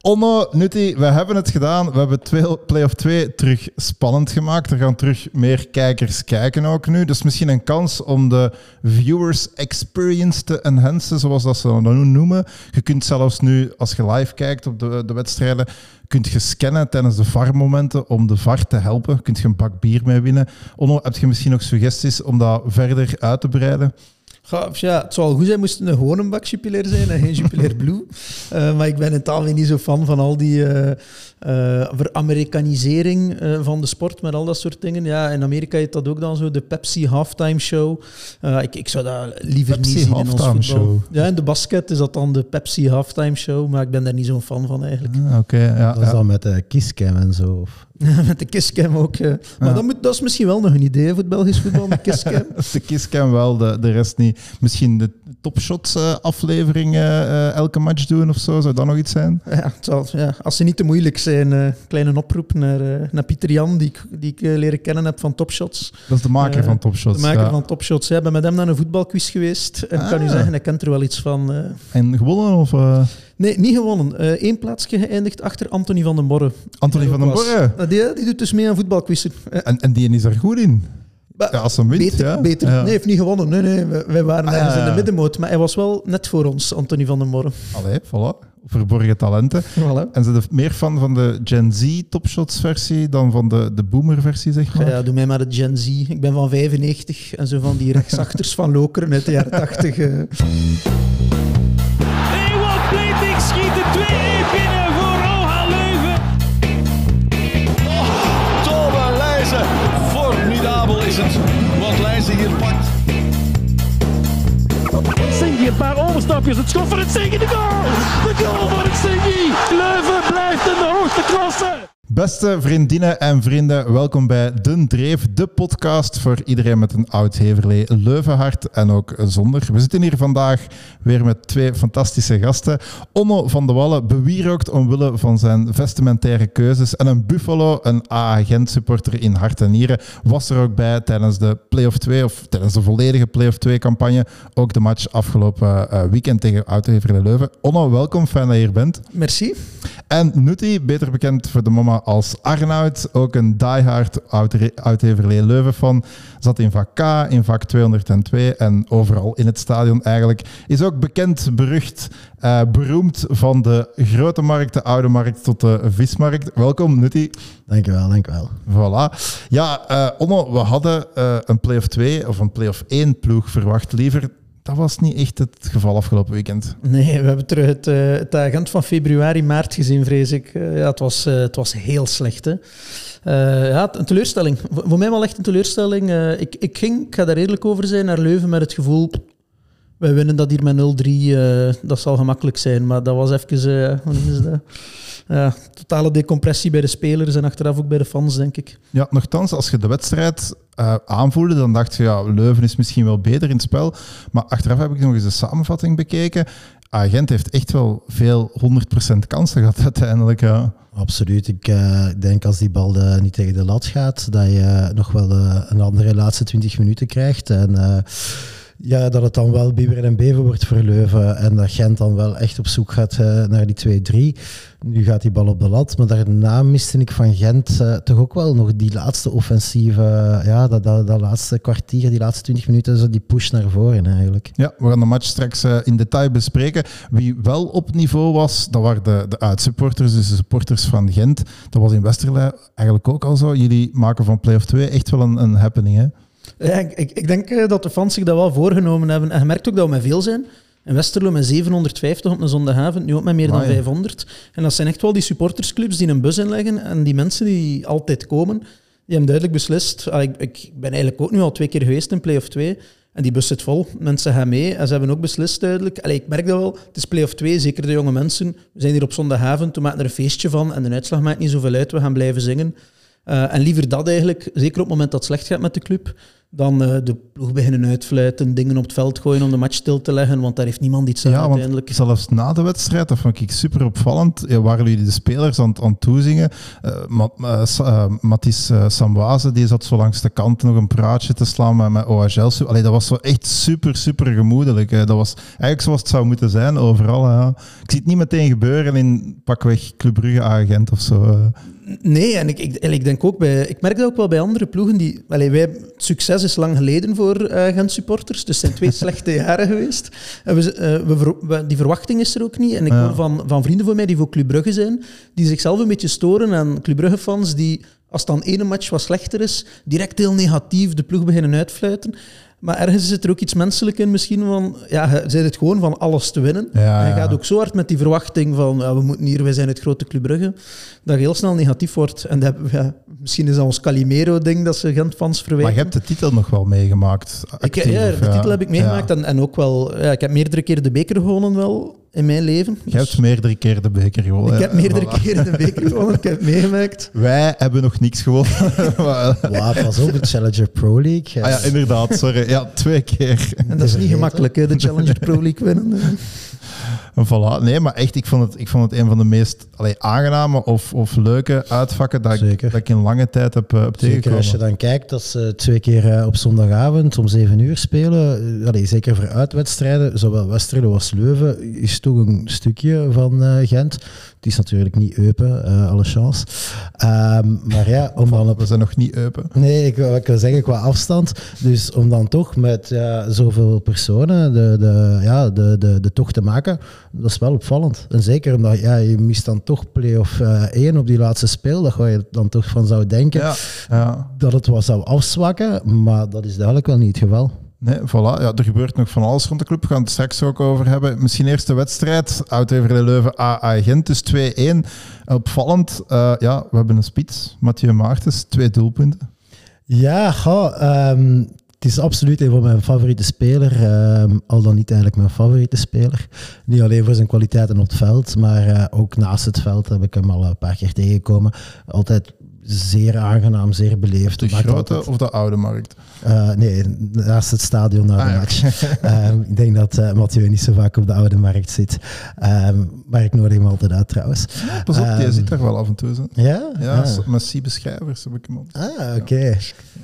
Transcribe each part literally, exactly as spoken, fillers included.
Onno, Nutti, we hebben het gedaan. We hebben twee, Play-off twee terug spannend gemaakt. Er gaan terug meer kijkers kijken ook nu. Dus misschien een kans om de viewers experience te enhancen, zoals dat ze dat noemen. Je kunt zelfs nu, als je live kijkt op de, de wedstrijden, kunt je scannen tijdens de V A R-momenten om de V A R te helpen. Kunt je een bak bier mee winnen. Onno, heb je misschien nog suggesties om dat verder uit te breiden? Ja, het zou goed zijn moest het een gewone bak Jupiler zijn en geen Jupiler Blue. Uh, maar ik ben in het algemeen niet zo fan van al die uh, uh, veramerikanisering uh, van de sport met al dat soort dingen. Ja, in Amerika heet dat ook dan zo, de Pepsi Halftime Show. Uh, ik, ik zou dat liever Pepsi niet zien in ons voetbal. Show. Ja, in de basket is dat dan de Pepsi Halftime Show, maar ik ben daar niet zo'n fan van eigenlijk. Ah, Oké, okay, ja. Dat is dan met de kisscam en zo. Of... met de kisscam ook. Uh. Maar ja. dat, moet, dat is misschien wel nog een idee voor het Belgisch voetbal, de kisscam. De kisscam wel, de, de rest niet. Misschien de Topshots uh, aflevering uh, elke match doen of zo, zou dat nog iets zijn? Ja, het zal, ja. Als ze niet te moeilijk zijn, uh, kleine oproep naar, uh, naar Pieter Jan, die ik, die ik uh, leren kennen heb van Topshots. Dat is de maker uh, van Topshots. De maker ja. van Topshots. Ik ben met hem naar een voetbalquiz geweest en ah. kan u zeggen, hij kent er wel iets van. Uh... En gewonnen? Of, uh... Nee, niet gewonnen. Eén uh, plaatsje geëindigd achter Anthony van den Borre. Anthony van den Borre? Uh, die, die doet dus mee aan voetbalquizzen. Uh. En, en die is er goed in? Ja, als hij wint, beter, ja. beter. Ja. Nee, hij heeft niet gewonnen. Nee, nee, wij waren ah, ergens ja, ja. in de middenmoot. Maar hij was wel net voor ons, Anthony van den Borre. Allee, voilà. Verborgen talenten. Voilà. En ze zijn meer fan van de Gen Z Topshots versie dan van de, de Boomer versie, zeg maar? Ja, doe mij maar de Gen Z. Ik ben van vijfennegentig en zo van die rechtsachters van Lokeren uit de jaren tachtig. Uh. Ewald Bleeting schiet de twee-een binnen voor O H Leuven. Oh, Toba Leijzen. Formidabel is het wat Leijzen hier pakt. Singy, een paar overstapjes. Het schot voor het Singy, de goal! De goal voor het Singy! Leuven blijft in de hoogste klasse. Beste vriendinnen en vrienden, welkom bij De Dreef, de podcast voor iedereen met een oud Heverlee Leuvenhart en ook zonder. We zitten hier vandaag weer met twee fantastische gasten. Onno van de Wallen bewierookt omwille van zijn vestimentaire keuzes en een Buffalo, een A A Gent supporter in hart en nieren, was er ook bij tijdens de Play-off twee of tijdens de volledige Play-off twee campagne. Ook de match afgelopen uh, weekend tegen oud Heverlee Leuven. Onno, welkom, fijn dat je hier bent. Merci. En Nutti, beter bekend voor de mama als Arnoud, ook een diehard oud Heverlee Leuven fan, zat in vak K, in vak tweehonderdtwee en overal in het stadion eigenlijk. Is ook bekend, berucht, uh, beroemd van de grote markt, de oude markt tot de vismarkt. Welkom, Nutti. Dankjewel, dankjewel. Voilà. Ja, uh, Onno, we hadden uh, een Play-off twee of een Play-off één ploeg verwacht liever. Dat was niet echt het geval afgelopen weekend. Nee, we hebben terug het, uh, het agent van februari, maart gezien, vrees ik. Uh, ja, het, was, uh, het was heel slecht. Hè. Uh, ja, een teleurstelling. Voor, voor mij wel echt een teleurstelling. Uh, ik, ik ging, ik ga daar eerlijk over zijn, naar Leuven met het gevoel... Wij winnen dat hier met nul drie, uh, dat zal gemakkelijk zijn. Maar dat was even... Uh, hoe noemen ze dat? Ja, totale decompressie bij de spelers en achteraf ook bij de fans, denk ik. Ja, nochtans, als je de wedstrijd uh, aanvoelde, dan dacht je, ja, Leuven is misschien wel beter in het spel. Maar achteraf heb ik nog eens de samenvatting bekeken. Agent heeft echt wel veel honderd procent kansen gehad uiteindelijk. Ja. Absoluut. Ik uh, denk als die bal de, niet tegen de lat gaat, dat je nog wel uh, een andere laatste twintig minuten krijgt. En... Uh, Ja, dat het dan wel bibber en beven wordt voor Leuven en dat Gent dan wel echt op zoek gaat uh, naar die twee drie. Nu gaat die bal op de lat, maar daarna miste ik van Gent uh, toch ook wel nog die laatste offensieve, uh, ja, dat, dat, dat laatste kwartier, die laatste twintig minuten, zo die push naar voren eigenlijk. Ja, we gaan de match straks uh, in detail bespreken. Wie wel op niveau was, dat waren de, de uitsupporters, dus de supporters van Gent. Dat was in Westerlee eigenlijk ook al zo. Jullie maken van Play-off twee echt wel een, een happening, hè? Ja, ik, ik denk dat de fans zich dat wel voorgenomen hebben. En je merkt ook dat we met veel zijn. In Westerlo met zevenhonderdvijftig op een zondagavond, nu ook met meer dan ah, ja. vijfhonderd. En dat zijn echt wel die supportersclubs die een bus inleggen. En die mensen die altijd komen, die hebben duidelijk beslist... Ah, ik, ik ben eigenlijk ook nu al twee keer geweest in Play-off twee. En die bus zit vol. Mensen gaan mee. En ze hebben ook beslist duidelijk... Allee, ik merk dat wel. Het is Play-off twee, zeker de jonge mensen. We zijn hier op zondagavond, we maken er een feestje van. En de uitslag maakt niet zoveel uit. We gaan blijven zingen. Uh, en liever dat eigenlijk, zeker op het moment dat het slecht gaat met de club... dan uh, de ploeg beginnen uitfluiten, dingen op het veld gooien om de match stil te leggen, want daar heeft niemand iets aan ja, uiteindelijk. Want zelfs na de wedstrijd, dat vond ik super opvallend, ja, waren jullie de spelers aan, aan het toezingen. Uh, Mat, uh, uh, Mathis uh, Samwaze, die zat zo langs de kant nog een praatje te slaan met, met O H L. Allee, dat was zo echt super, super gemoedelijk. Hè. Dat was eigenlijk zoals het zou moeten zijn, overal. Ja. Ik zie het niet meteen gebeuren in pakweg Club Brugge agent of zo. Uh. Nee, en ik, ik, ik denk ook bij... Ik merk dat ook wel bij andere ploegen die... Allee, wij, het succes is lang geleden voor uh, Gent-supporters, dus het zijn twee slechte jaren geweest. En we, uh, we, ver, we, die verwachting is er ook niet. En ik ja. hoor van, van vrienden van mij die voor Club Brugge zijn, die zichzelf een beetje storen aan Club Brugge-fans die, als het dan ene match wat slechter is, direct heel negatief de ploeg beginnen uitfluiten. Maar ergens zit er ook iets menselijk in misschien van... Ja, je zit het gewoon van alles te winnen. Ja, en je ja. gaat ook zo hard met die verwachting van... Ja, we moeten hier, wij zijn het grote Club Brugge. Dat je heel snel negatief wordt. En dat, ja, misschien is dat ons Calimero-ding dat ze Gent-fans verwijten. Maar je hebt de titel nog wel meegemaakt. Ik, ja, de titel heb ik meegemaakt. Ja. En, en ook wel... Ja, ik heb meerdere keren de beker gewonnen wel in mijn leven. Je hebt dus meerdere keer de beker gewonnen. Ik heb meerdere voilà. keren de beker gewonnen. Ik heb het meegemaakt. Wij hebben nog niks gewonnen. Wow, pas op, de Challenger Pro League. Ah ja, inderdaad. Sorry. Ja, twee keer. En dat is niet gemakkelijk, hè, de Challenger Pro League winnen. Voilà. Nee, maar echt, ik vond het, ik vond het een van de meest allee, aangename of, of leuke uitvakken dat ik, dat ik in lange tijd heb, uh, heb tegengekomen. Zeker als je dan kijkt dat ze twee keer uh, op zondagavond om zeven uur spelen. Uh, allee, zeker voor uitwedstrijden, zowel Westerlo als Leuven, is toch een stukje van uh, Gent. Het is natuurlijk niet Eupen, uh, alle chance. Um, maar ja, om dan op... We zijn nog niet Eupen. Nee, ik, ik wil zeggen qua afstand. Dus om dan toch met ja, zoveel personen de, de, ja, de, de, de tocht te maken, dat is wel opvallend. En zeker omdat ja, je mist dan toch play-off uh, één op die laatste speel, dat waar je dan toch van zou denken ja, ja. dat het wat zou afzwakken, maar dat is duidelijk wel niet het geval. Nee, voilà. Ja, er gebeurt nog van alles rond de club. We gaan het straks ook over hebben. Misschien eerst de wedstrijd. Oud-Heverlee Leuven A A Gent, dus twee-één. Opvallend, uh, ja, we hebben een spits. Mathieu Maartens, twee doelpunten. Ja, goh, um, het is absoluut een van mijn favoriete spelers. Um, al dan niet eigenlijk mijn favoriete speler. Niet alleen voor zijn kwaliteiten op het veld, maar uh, ook naast het veld heb ik hem al een paar keer tegengekomen. Altijd zeer aangenaam, zeer beleefd. De Maakt grote altijd... of de oude markt? Uh, nee, naast het stadion na de ah, match. Ja. um, ik denk dat uh, Mathieu niet zo vaak op de oude markt zit. Um, maar ik nodig hem altijd uit trouwens. Ja, pas op, um, die zit daar wel af en toe. Zo. Ja? Ja, ah. met C-beschrijvers heb ik hem op. Ah, oké. Okay.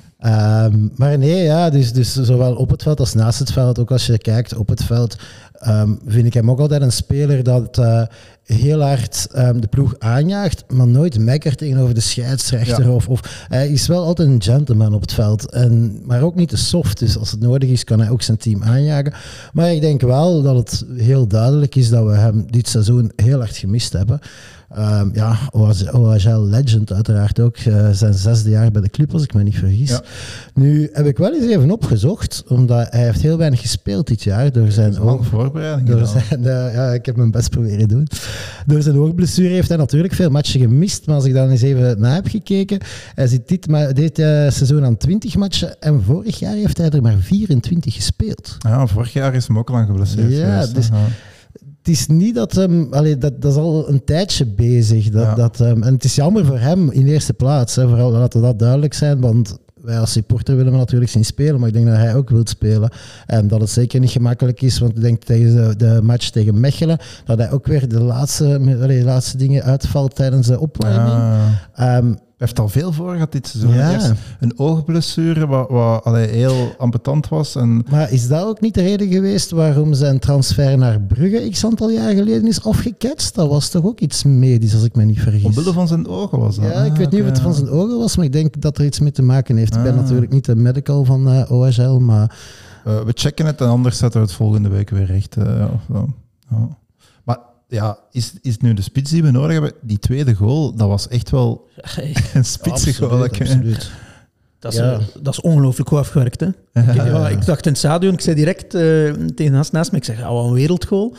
Um, maar nee, ja, dus, dus zowel op het veld als naast het veld, ook als je kijkt op het veld, um, vind ik hem ook altijd een speler dat uh, heel hard um, de ploeg aanjaagt, maar nooit mekkert tegenover de scheidsrechter. Ja. Of, of, hij is wel altijd een gentleman op het veld, en, maar ook niet te soft. Dus als het nodig is, kan hij ook zijn team aanjagen. Maar ik denk wel dat het heel duidelijk is dat we hem dit seizoen heel hard gemist hebben. Um, ja, O H L legend uiteraard ook. Uh, zijn zesde jaar bij de club, als ik me niet vergis. Ja. Nu heb ik wel eens even opgezocht, omdat hij heeft heel weinig gespeeld dit jaar. Door zijn oog... voorbereiding. Door zijn, uh, ja, ik heb mijn best proberen doen. Door zijn oogblessure heeft hij natuurlijk veel matchen gemist. Maar als ik dan eens even na heb gekeken, hij zit dit, maar, dit uh, seizoen aan twintig matchen. En vorig jaar heeft hij er maar vierentwintig gespeeld. Ja, vorig jaar is hem ook lang geblesseerd ja, geweest. Dus, ja. Het is niet dat hem... Allee, dat, dat is al een tijdje bezig. Dat, ja. dat, um, en het is jammer voor hem in eerste plaats. Hè, vooral laten dat duidelijk zijn, want wij als supporter willen hem natuurlijk zien spelen, maar ik denk dat hij ook wil spelen. En dat het zeker niet gemakkelijk is, want ik denk tegen de, de match tegen Mechelen, dat hij ook weer de laatste, allee, de laatste dingen uitvalt tijdens de opwarming. Ja. Um, Hij heeft al veel voor gehad dit seizoen. Ja. Eerst een oogblessure wat, wat allee, heel ambetant was. En... Maar is dat ook niet de reden geweest waarom zijn transfer naar Brugge x aantal jaar geleden is afgeketst? Dat was toch ook iets medisch, als ik me niet vergis. Omwille van zijn ogen was dat? Ja, ik weet niet of het van zijn ogen was, maar ik denk dat er iets mee te maken heeft. Ik ben ah. natuurlijk niet de medical van uh, O H L, maar... Uh, we checken het en anders zetten we het volgende week weer recht. Uh, ja, ja. Ja. Maar ja, is, is nu de spits die we nodig hebben? Die tweede goal, dat was echt wel een spitse goal. Absoluut. Dat is, ja. dat is ongelooflijk goed afgewerkt. Hè? Ik, ja, ik dacht in het stadion, ik zei direct uh, tegen naast, naast me, ik zeg, ja, wat een wereldgoal.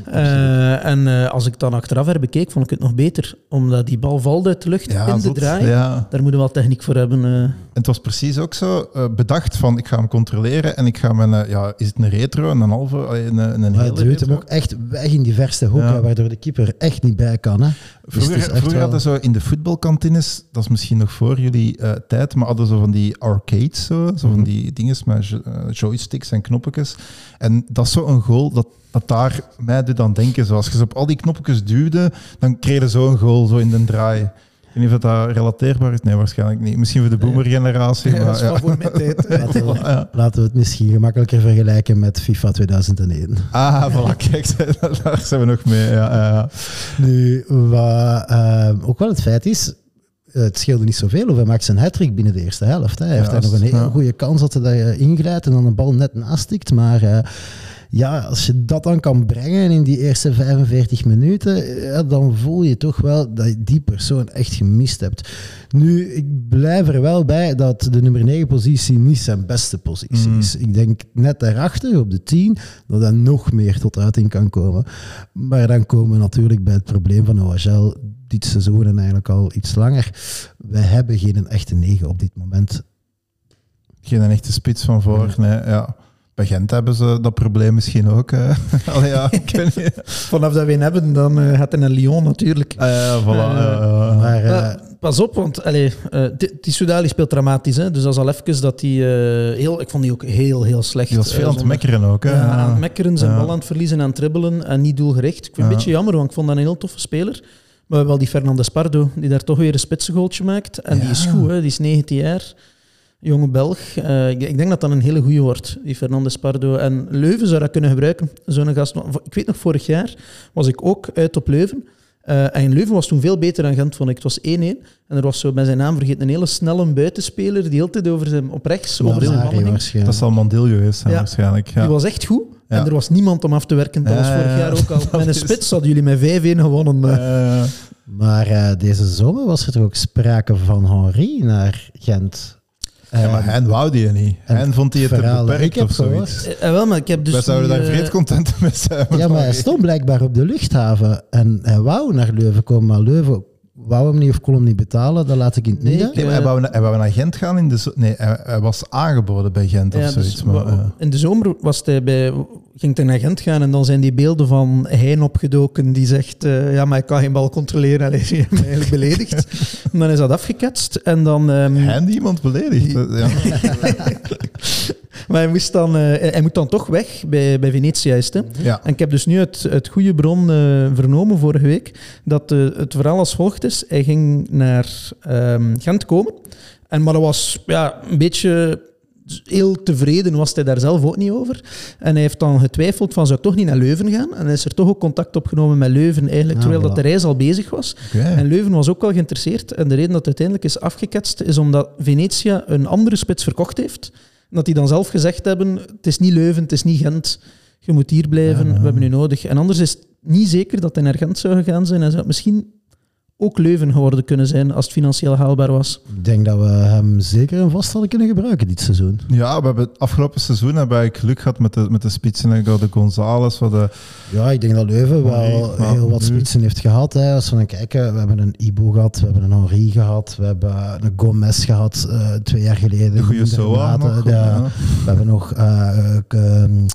Uh, en uh, als ik dan achteraf herbekeek, vond ik het nog beter. Omdat die bal valt uit de lucht ja, in de zot, draai. Ja. Daar moeten we wel techniek voor hebben. Uh. En het was precies ook zo uh, bedacht van, ik ga hem controleren en ik ga mijn, uh, ja, is het een retro, een halve, een, een, een hele Hij duwt hem ook echt weg in die verste hoek, ja. Waardoor de keeper echt niet bij kan. Hè? Vroeger, dus vroeger wel... hadden zo in de voetbalkantines, dat is misschien nog voor jullie uh, tijd, maar hadden zo van die arcades, zo, zo van die dingen met uh, joysticks en knoppetjes. En dat is zo een goal dat, dat daar mij doet aan denken. Zo, als je ze op al die knoppetjes duwde, dan kreeg je zo een goal zo in de draai. Ik weet niet of dat relateerbaar is. Nee, waarschijnlijk niet. Misschien voor de boomer-generatie. Ja, maar, dat is ja. van voor mijn tijd. Laten we, ja. laten we het misschien gemakkelijker vergelijken met FIFA tweeduizend één. Ah, voilà, kijk, daar zijn we nog mee. Ja, ja. Nu, wat uh, ook wel het feit is, het scheelde niet zoveel of hij maakt zijn hat-trick binnen de eerste helft. Hè. Hij heeft ja, daar nog een hele ja. goede kans dat hij dat inglijdt en dan een bal net naast stikt. Maar uh, ja, als je dat dan kan brengen in die eerste vijfenveertig minuten, ja, dan voel je toch wel dat je die persoon echt gemist hebt. Nu, ik blijf er wel bij dat de nummer negen positie niet zijn beste positie Mm. is. Ik denk net daarachter, op de tien, dat hij nog meer tot uiting kan komen. Maar dan komen we natuurlijk bij het probleem van O H L dit seizoen en eigenlijk al iets langer. Wij hebben geen echte negen op dit moment. Geen een echte spits van voor. Nee, ja. Bij Gent hebben ze dat probleem misschien ook. Uh. Allee, ja, ik weet niet. Vanaf dat we een hebben, dan uh, gaat hij naar Lyon natuurlijk. Ah, ja, voilà. Uh, ja, ja. Maar, uh, Uh, pas op, want allee, uh, Tissoudali speelt dramatisch. Hè? Dus dat is al even dat hij... Uh, heel, ik vond die ook heel, heel slecht. Die was veel uh, aan het zonder, mekkeren ook. Hè? Ja, aan het mekkeren, zijn Ja. bal aan het verliezen, aan het dribbelen en niet doelgericht. Ik vind het Ja. een beetje jammer, want ik vond dat een heel toffe speler. Maar we hebben wel die Fernandes Pardo, die daar toch weer een spitsengoaltje maakt. En Ja. die is goed, hè? Die is negentien jaar. Jonge Belg. Uh, ik, ik denk dat dat een hele goeie wordt, die Fernandes Pardo. En Leuven zou dat kunnen gebruiken, zo'n gast. Ik weet nog, vorig jaar was ik ook uit op Leuven. Uh, en Leuven was toen veel beter dan Gent, vond ik. Het was één-één. En er was zo, bij zijn naam vergeten, een hele snelle buitenspeler die heel tijd over zijn, op rechts, over zijn Mario mannen ging. waarschijnlijk. Dat zal Mandil geweest zijn, Ja. waarschijnlijk. Ja. Die was echt goed. Ja. En er was niemand om af te werken. Dat was Ja, vorig ja, jaar ook al. dat Met een is- spits hadden jullie met vijf-één gewonnen. Uh, Uh, Maar uh, deze zomer was er toch ook sprake van Henri naar Gent. ja, maar hij wou die niet. en Hij vond hij het te verhalen ik beperkt heb of zoiets. gehoord. uh, wel, maar ik heb dus... Wij zouden die, daar uh, vreed content mee zijn. Ja, maar hij stond blijkbaar op de luchthaven en hij wou naar Leuven komen, maar Leuven wou hem niet of kon hem niet betalen, dat laat ik in het Nee, midden. Nee, maar hij wou, hij wou naar Gent gaan. In de zo- nee, hij, hij was aangeboden bij Gent of Ja, zoiets. dus maar, wa- uh, in de zomer was hij bij, ging hij naar Gent gaan en dan zijn die beelden van Hein opgedoken die zegt uh, ja, maar ik kan geen bal controleren. Allee, hij heeft mij eigenlijk beledigd. En dan is dat afgeketst en dan... Um, hij die iemand beledigd. Ja. maar hij, moest dan, uh, hij moet dan toch weg bij, bij Venetia is het, hè? Ja. En ik heb dus nu uit, uit goede bron uh, vernomen vorige week dat uh, het verhaal als volgt is. Hij ging naar um, Gent komen, en, maar dat was ja, een beetje heel tevreden, was hij daar zelf ook niet over. En hij heeft dan getwijfeld van, zou ik toch niet naar Leuven gaan? En hij is er toch ook contact opgenomen met Leuven, eigenlijk, Ah, terwijl voilà. dat de reis al bezig was. Okay. En Leuven was ook wel geïnteresseerd. En de reden dat het uiteindelijk is afgeketst, is omdat Venetia een andere spits verkocht heeft. En dat die dan zelf gezegd hebben, het is niet Leuven, het is niet Gent. Je moet hier blijven, Ja, ja. we hebben u nodig. En anders is het niet zeker dat hij naar Gent zou gegaan zijn. En zou het misschien ook Leuven geworden kunnen zijn als het financieel haalbaar was. Ik denk dat we hem zeker een vast hadden kunnen gebruiken dit seizoen. Ja, we hebben het afgelopen seizoen hebben we geluk gehad met de, met de spitsen. We hadden González, we hadden... Ja, ik denk dat Leuven wel Henri, maar heel wat nu- spitsen heeft gehad. Hè. Als we dan kijken, we hebben een Ibo gehad, we hebben een Henri gehad, we hebben een Gomez gehad uh, twee jaar geleden. De goede Minder Soa mate. nog. De- Ja. We hebben nog uh, k- um,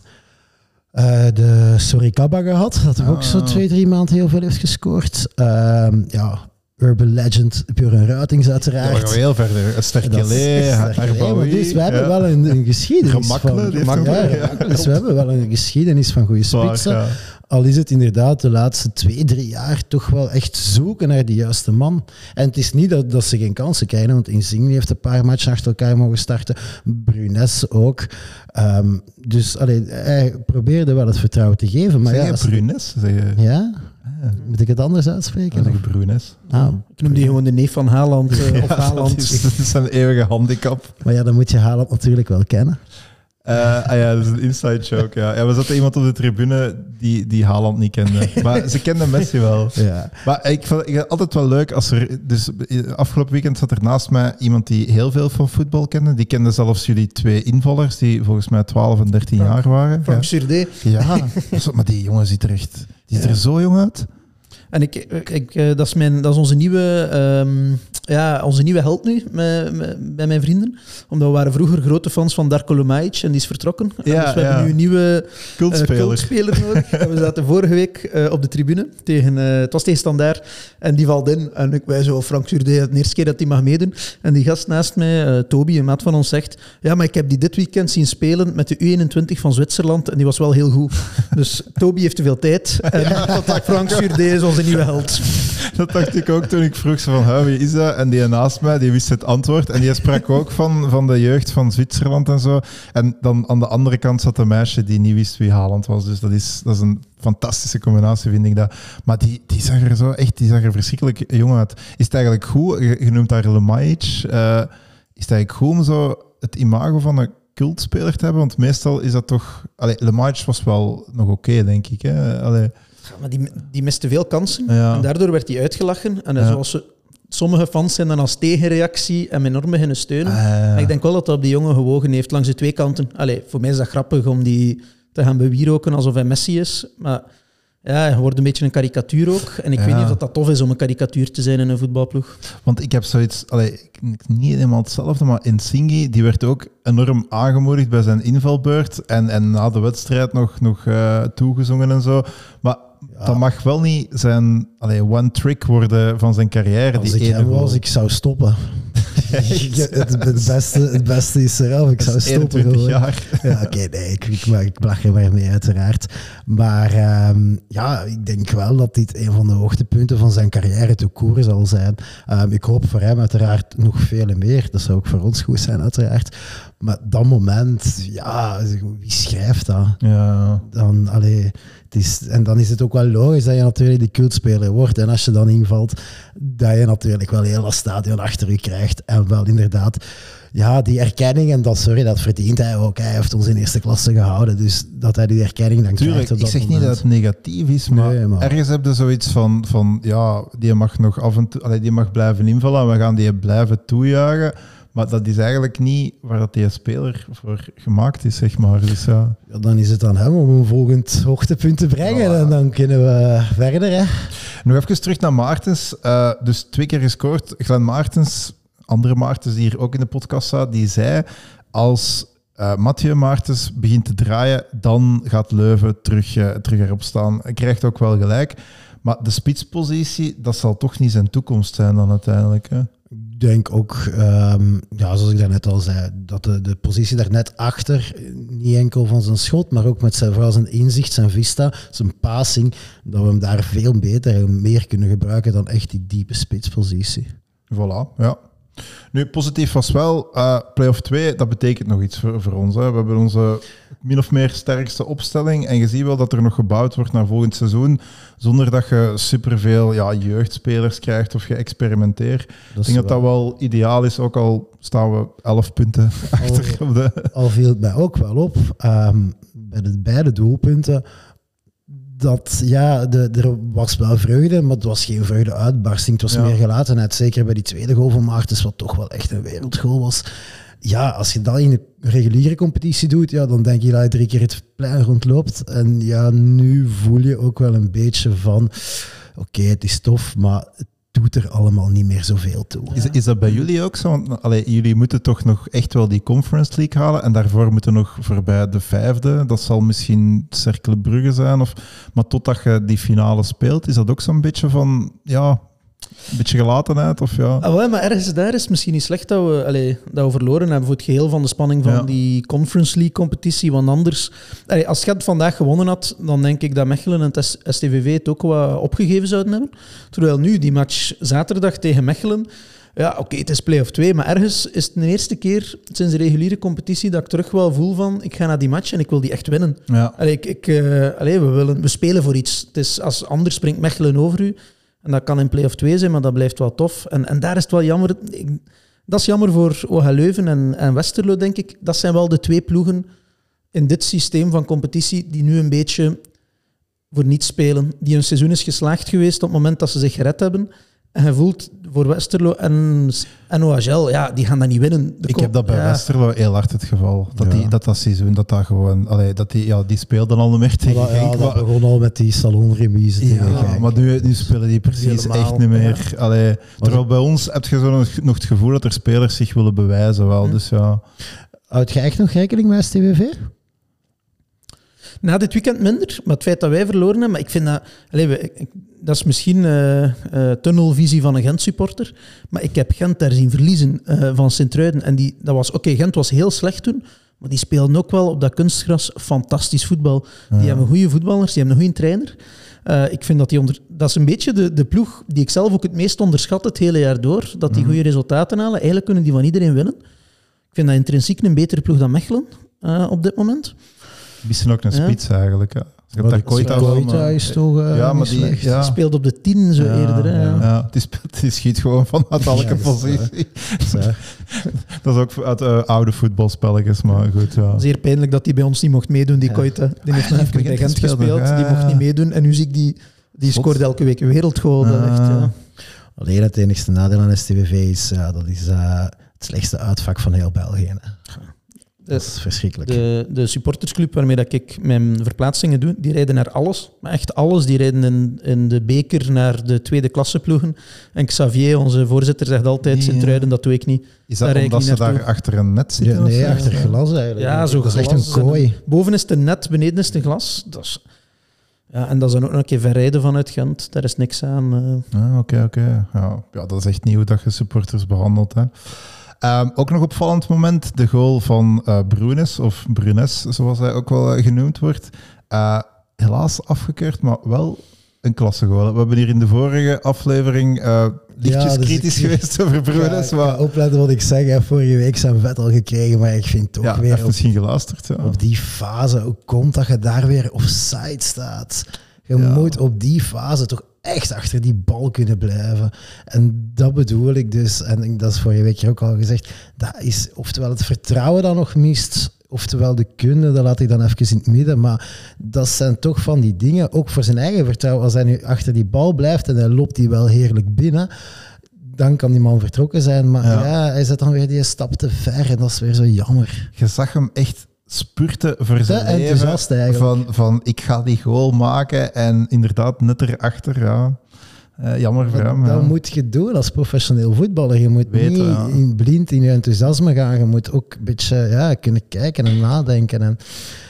uh, de Sorikaba gehad, dat er ook zo Ah. twee, drie maanden heel veel heeft gescoord. Um, ja, Urban Legend, Björn Ruitings Ja, we uiteraard. gaan heel verder. Dat is Sterkelé, sterk. Nee, maar dus we hebben ja. wel een, een geschiedenis Gemakkelijk, van... die heeft Ja, ook- gemakkelijk. Dus we hebben wel een geschiedenis van goede Zwaar, spitsen. ja. Al is het inderdaad de laatste twee, drie jaar toch wel echt zoeken naar de juiste man. En het is niet dat, dat ze geen kansen krijgen, want Insigne heeft een paar matchen achter elkaar mogen starten. Brunes ook. Um, dus allee, hij probeerde wel het vertrouwen te geven. Maar Zeg ja, je als- Brunes? Zeg je... ja? Ah, Moet ik het anders uitspreken? zeg je Brunes? Ah, Ik noem die gewoon de neef van Haaland. Uh, of Ja, Haaland. dat, is, dat is een eeuwige handicap. maar ja, dan moet je Haaland natuurlijk wel kennen. Uh, ah ja, dat is een inside joke. Ja. Ja, we zaten iemand op de tribune die, die Haaland niet kende. Maar ze kende Messi wel. Ja. Maar ik vond ik vind het altijd wel leuk als er... Dus afgelopen weekend zat er naast mij iemand die heel veel van voetbal kende. Die kende zelfs jullie twee invallers, die volgens mij twaalf en dertien Frank- jaar waren. Frank Ja. Surdé. Ja, zo- maar die jongen ziet er echt... Die ziet er zo jong uit. En ik, ik, uh, dat, is mijn, dat is onze nieuwe um, ja, onze nieuwe held nu, met, met, bij mijn vrienden. Omdat we waren vroeger grote fans van Darko Lumajic en die is vertrokken. Ja, dus we ja. hebben nu een nieuwe Cultspeler. uh, cultspeler nodig. En we zaten vorige week uh, op de tribune. Tegen, uh, het was tegen Standaard. En die valt in. En ik wij zo, Frank Zurde, de eerste keer dat hij mag meedoen. En die gast naast mij, uh, Toby, een maat van ons, zegt... Ja, maar ik heb die dit weekend zien spelen met de U eenentwintig van Zwitserland. En die was wel heel goed. Dus Toby heeft te veel tijd. En ja. dat dacht Frank Zurde is onze nieuwe held. Dat dacht ik ook toen ik vroeg zo van, wie is dat? En die naast mij, die wist het antwoord. En die sprak ook van, van de jeugd van Zwitserland en zo. En dan aan de andere kant zat een meisje die niet wist wie Haaland was. Dus dat is, dat is een fantastische combinatie, vind ik dat. Maar die, die zag er zo echt, die zag er verschrikkelijk jong uit. Is het eigenlijk goed, je, je noemt haar Lumajic, uh, is het eigenlijk goed om zo het imago van een cultspeler te hebben? Want meestal is dat toch... Allee, Lumajic was wel nog oké, okay, denk ik. Hè? Allee. Ja, maar die, die miste veel kansen. Ja. En daardoor werd hij uitgelachen. En Ja. zoals ze, sommige fans zijn dan als tegenreactie hem enorm beginnen steunen. Ah, ja. Maar ik denk wel dat dat op die jongen gewogen heeft langs de twee kanten. Allee, voor mij is dat grappig om die te gaan bewieroken alsof hij Messi is. Maar ja, hij wordt een beetje een karikatuur ook. En ik Ja. weet niet of dat, dat tof is om een karikatuur te zijn in een voetbalploeg. Want ik heb zoiets, allee, niet helemaal hetzelfde, maar Insingi, die werd ook enorm aangemoedigd bij zijn invalbeurt en, en na de wedstrijd nog, nog uh, toegezongen en zo. Maar ja. dat mag wel niet zijn allee, one trick worden van zijn carrière. Als die ik hem goal. was, ik zou stoppen. het, het, beste, het beste is eraf, ik zou stoppen. eenentwintig Gewoon. jaar. Ja, oké, okay, nee, ik, ik, ik lach er maar mee uiteraard. Maar um, ja, ik denk wel dat dit een van de hoogtepunten van zijn carrière te koeren zal zijn. Um, ik hoop voor hem uiteraard nog veel meer. Dat zou ook voor ons goed zijn, uiteraard. Maar dat moment, ja, wie schrijft dat? Ja. Dan, allee, het is, en dan is het ook wel logisch dat je natuurlijk die cultspeler wordt. En als je dan invalt, dat je natuurlijk wel heel dat stadion achter je krijgt. En wel inderdaad, ja, die erkenning, en dat, sorry, dat verdient hij ook. Hij heeft ons in eerste klasse gehouden, dus dat hij die erkenning dan Tuurlijk, krijgt op dat ik zeg moment. niet dat het negatief is, maar, Nee, maar ergens heb je zoiets van, van ja, die mag nog af en toe, allee, die mag blijven invallen en we gaan die blijven toejuichen. Maar dat is eigenlijk niet waar dat die speler voor gemaakt is, zeg maar. Dus, ja. Ja, dan is het aan hem om een volgend hoogtepunt te brengen. Ja. En dan kunnen we verder. Hè. Nog even terug naar Maartens. Uh, dus twee keer gescoord. Glenn Maartens, andere Maartens die hier ook in de podcast zat, die zei, als uh, Mathieu Maartens begint te draaien, dan gaat Leuven terug, uh, terug erop staan. Hij krijgt ook wel gelijk. Maar de spitspositie, dat zal toch niet zijn toekomst zijn dan uiteindelijk, hè? Ik denk ook, um, ja, zoals ik daarnet al zei, dat de, de positie daar net achter, niet enkel van zijn schot, maar ook met zijn, vooral zijn inzicht, zijn vista, zijn passing, dat we hem daar veel beter en meer kunnen gebruiken dan echt die diepe spitspositie. Voilà, ja. Nu, positief was wel, uh, play-off twee, dat betekent nog iets voor, voor ons. Hè. We hebben onze min of meer sterkste opstelling en je ziet wel dat er nog gebouwd wordt naar volgend seizoen, zonder dat je superveel ja, jeugdspelers krijgt of je experimenteert. Ik denk dat dat wel ideaal is, ook al staan we elf punten achter. Al, op de... al viel het mij ook wel op, um, bij de beide doelpunten, dat ja, de, er was wel vreugde, maar het was geen vreugde-uitbarsting. Het was Ja. meer gelatenheid. Zeker bij die tweede goal van Maartens, wat toch wel echt een wereldgoal was. Ja, als je dat in de reguliere competitie doet, ja, dan denk je dat je drie keer het plein rondloopt. En ja, nu voel je ook wel een beetje van, oké, okay, het is tof, maar het doet er allemaal niet meer zoveel toe. Is, is dat bij jullie ook zo? Want allee, jullie moeten toch nog echt wel die Conference League halen en daarvoor moeten nog voorbij de vijfde. Dat zal misschien Cercle Brugge zijn. Of, maar totdat je die finale speelt, is dat ook zo'n beetje van, ja, een beetje gelatenheid? Of ja? Ah, wel, maar ergens daar is het misschien niet slecht dat we, allee, dat we verloren hebben voor het geheel van de spanning van Ja. die Conference League competitie. Want anders, allee, als Gent vandaag gewonnen had, dan denk ik dat Mechelen en het S T V V het ook wat opgegeven zouden hebben. Terwijl nu, die match zaterdag tegen Mechelen, ja, oké, okay, het is play-off twee, maar ergens is het de eerste keer sinds de reguliere competitie dat ik terug wel voel van, ik ga naar die match en ik wil die echt winnen. Ja. Allee, ik, ik, uh, allee, we, willen, we spelen voor iets. Het is, als anders springt Mechelen over u. En dat kan in play-off twee zijn, maar dat blijft wel tof. En, en daar is het wel jammer. Ik, dat is jammer voor O H Leuven en, en Westerlo, denk ik. Dat zijn wel de twee ploegen in dit systeem van competitie die nu een beetje voor niets spelen. Die hun seizoen is geslaagd geweest op het moment dat ze zich gered hebben. En je voelt, voor Westerlo en, en O H L, ja, die gaan dat niet winnen. De ik kop, heb dat bij ja. Westerlo heel hard het geval. Dat Ja. die, dat, dat seizoen, dat dat gewoon... Allee, dat die, ja, die speelden al niet meer tegen Ja, Genk. dat maar- begon al met die salonremise. Ja, tegen Genk. maar nu, nu spelen die precies Helemaal, echt niet meer. Allee, terwijl bij ons heb je zo nog, nog het gevoel dat er spelers zich willen bewijzen wel. Hm. Dus ja... Houd je echt nog rekening met S T W V? Na dit weekend minder, maar het feit dat wij verloren hebben, maar ik vind dat... Allee, we- ik- dat is misschien uh, uh, tunnelvisie van een Gent-supporter, maar ik heb Gent daar zien verliezen uh, van Sint-Truiden. En die, dat was... Oké, okay, Gent was heel slecht toen, maar die speelden ook wel op dat kunstgras fantastisch voetbal. Die Ja. hebben goede voetballers, die hebben een goede trainer. Uh, ik vind dat die onder... Dat is een beetje de, de ploeg die ik zelf ook het meest onderschat het hele jaar door, dat die Mhm. goede resultaten halen. Eigenlijk kunnen die van iedereen winnen. Ik vind dat intrinsiek een betere ploeg dan Mechelen uh, op dit moment. Misschien ook een Ja. spits eigenlijk. Ja. Je hebt daar Koita wel, Koita maar- is toch uh, Ja, maar niet die- slecht. ja. Die speelt op de tien zo Ja, eerder. Hè, ja. Ja, die, speelt, die schiet gewoon vanuit elke Ja, dat is positie. Zo. Dat is ook uit uh, oude voetbalspelletjes, maar goed. Ja. Zeer pijnlijk dat hij bij ons niet mocht meedoen, die Ja. Koita. Die heeft Ah, nog die even heeft bij Gent gespeeld, gespeeld, ja. die mocht niet meedoen. En nu zie ik die, die Zot. scoort elke week een wereldgoal. Dat echt, ja. Alleen het enigste nadeel aan S T W V is, ja, dat is uh, het slechtste uitvak van heel België. Hè. Dat is verschrikkelijk. De, de supportersclub waarmee dat ik mijn verplaatsingen doe, die rijden naar alles. Maar echt alles. Die rijden in, in de beker naar de tweede klasse ploegen. En Xavier, onze voorzitter, zegt altijd, Die, Sint-Truiden, dat doe ik niet. Is Daar dat rijd ik omdat ze niet daar naartoe. achter een net zitten? Ja, of nee, zo? achter glas eigenlijk. Ja, zo dat is echt glas een kooi. en- Boven is het een net, beneden is het een glas. Dat is, ja, en dat is dan ook nog een keer verrijden vanuit Gent. Daar is niks aan. eh. Ah, Oké, oké. Ja. ja, dat is echt nieuw dat je supporters behandelt. Hè. Um, ook nog opvallend moment, de goal van uh, Brunes, of Brunes, zoals hij ook wel uh, genoemd wordt. Uh, helaas afgekeurd, maar wel een klasse goal. We hebben hier in de vorige aflevering uh, lichtjes Ja, dus kritisch ik- geweest over Ik ga, Brunes. ik ga Maar opletten wat ik zeg. Hè. Vorige week zijn vet al gekregen, maar ik vind toch ja, hij weer heeft op, misschien geluisterd. Ja. op die fase, hoe komt dat je daar weer offside staat? Je Ja. moet op die fase toch echt achter die bal kunnen blijven. En dat bedoel ik dus, en ik- dat is vorige week hier ook al gezegd, dat is oftewel het vertrouwen dat nog mist, oftewel de kunde, dat laat ik dan even in het midden. Maar dat zijn toch van die dingen, ook voor zijn eigen vertrouwen. Als hij nu achter die bal blijft en hij loopt die wel heerlijk binnen, dan kan die man vertrokken zijn. Maar Ja. ja, hij zet dan weer die stap te ver en dat is weer zo jammer. Je zag hem echt spurten voor zijn Te leven. enthousiast eigenlijk. Van, van ik ga die goal maken en inderdaad net erachter, ja. Uh, jammer voor hem. Dat ja. moet je doen als professioneel voetballer. Je moet Weten, niet ja. in blind in je enthousiasme gaan. Je moet ook een beetje ja, kunnen kijken en nadenken. En,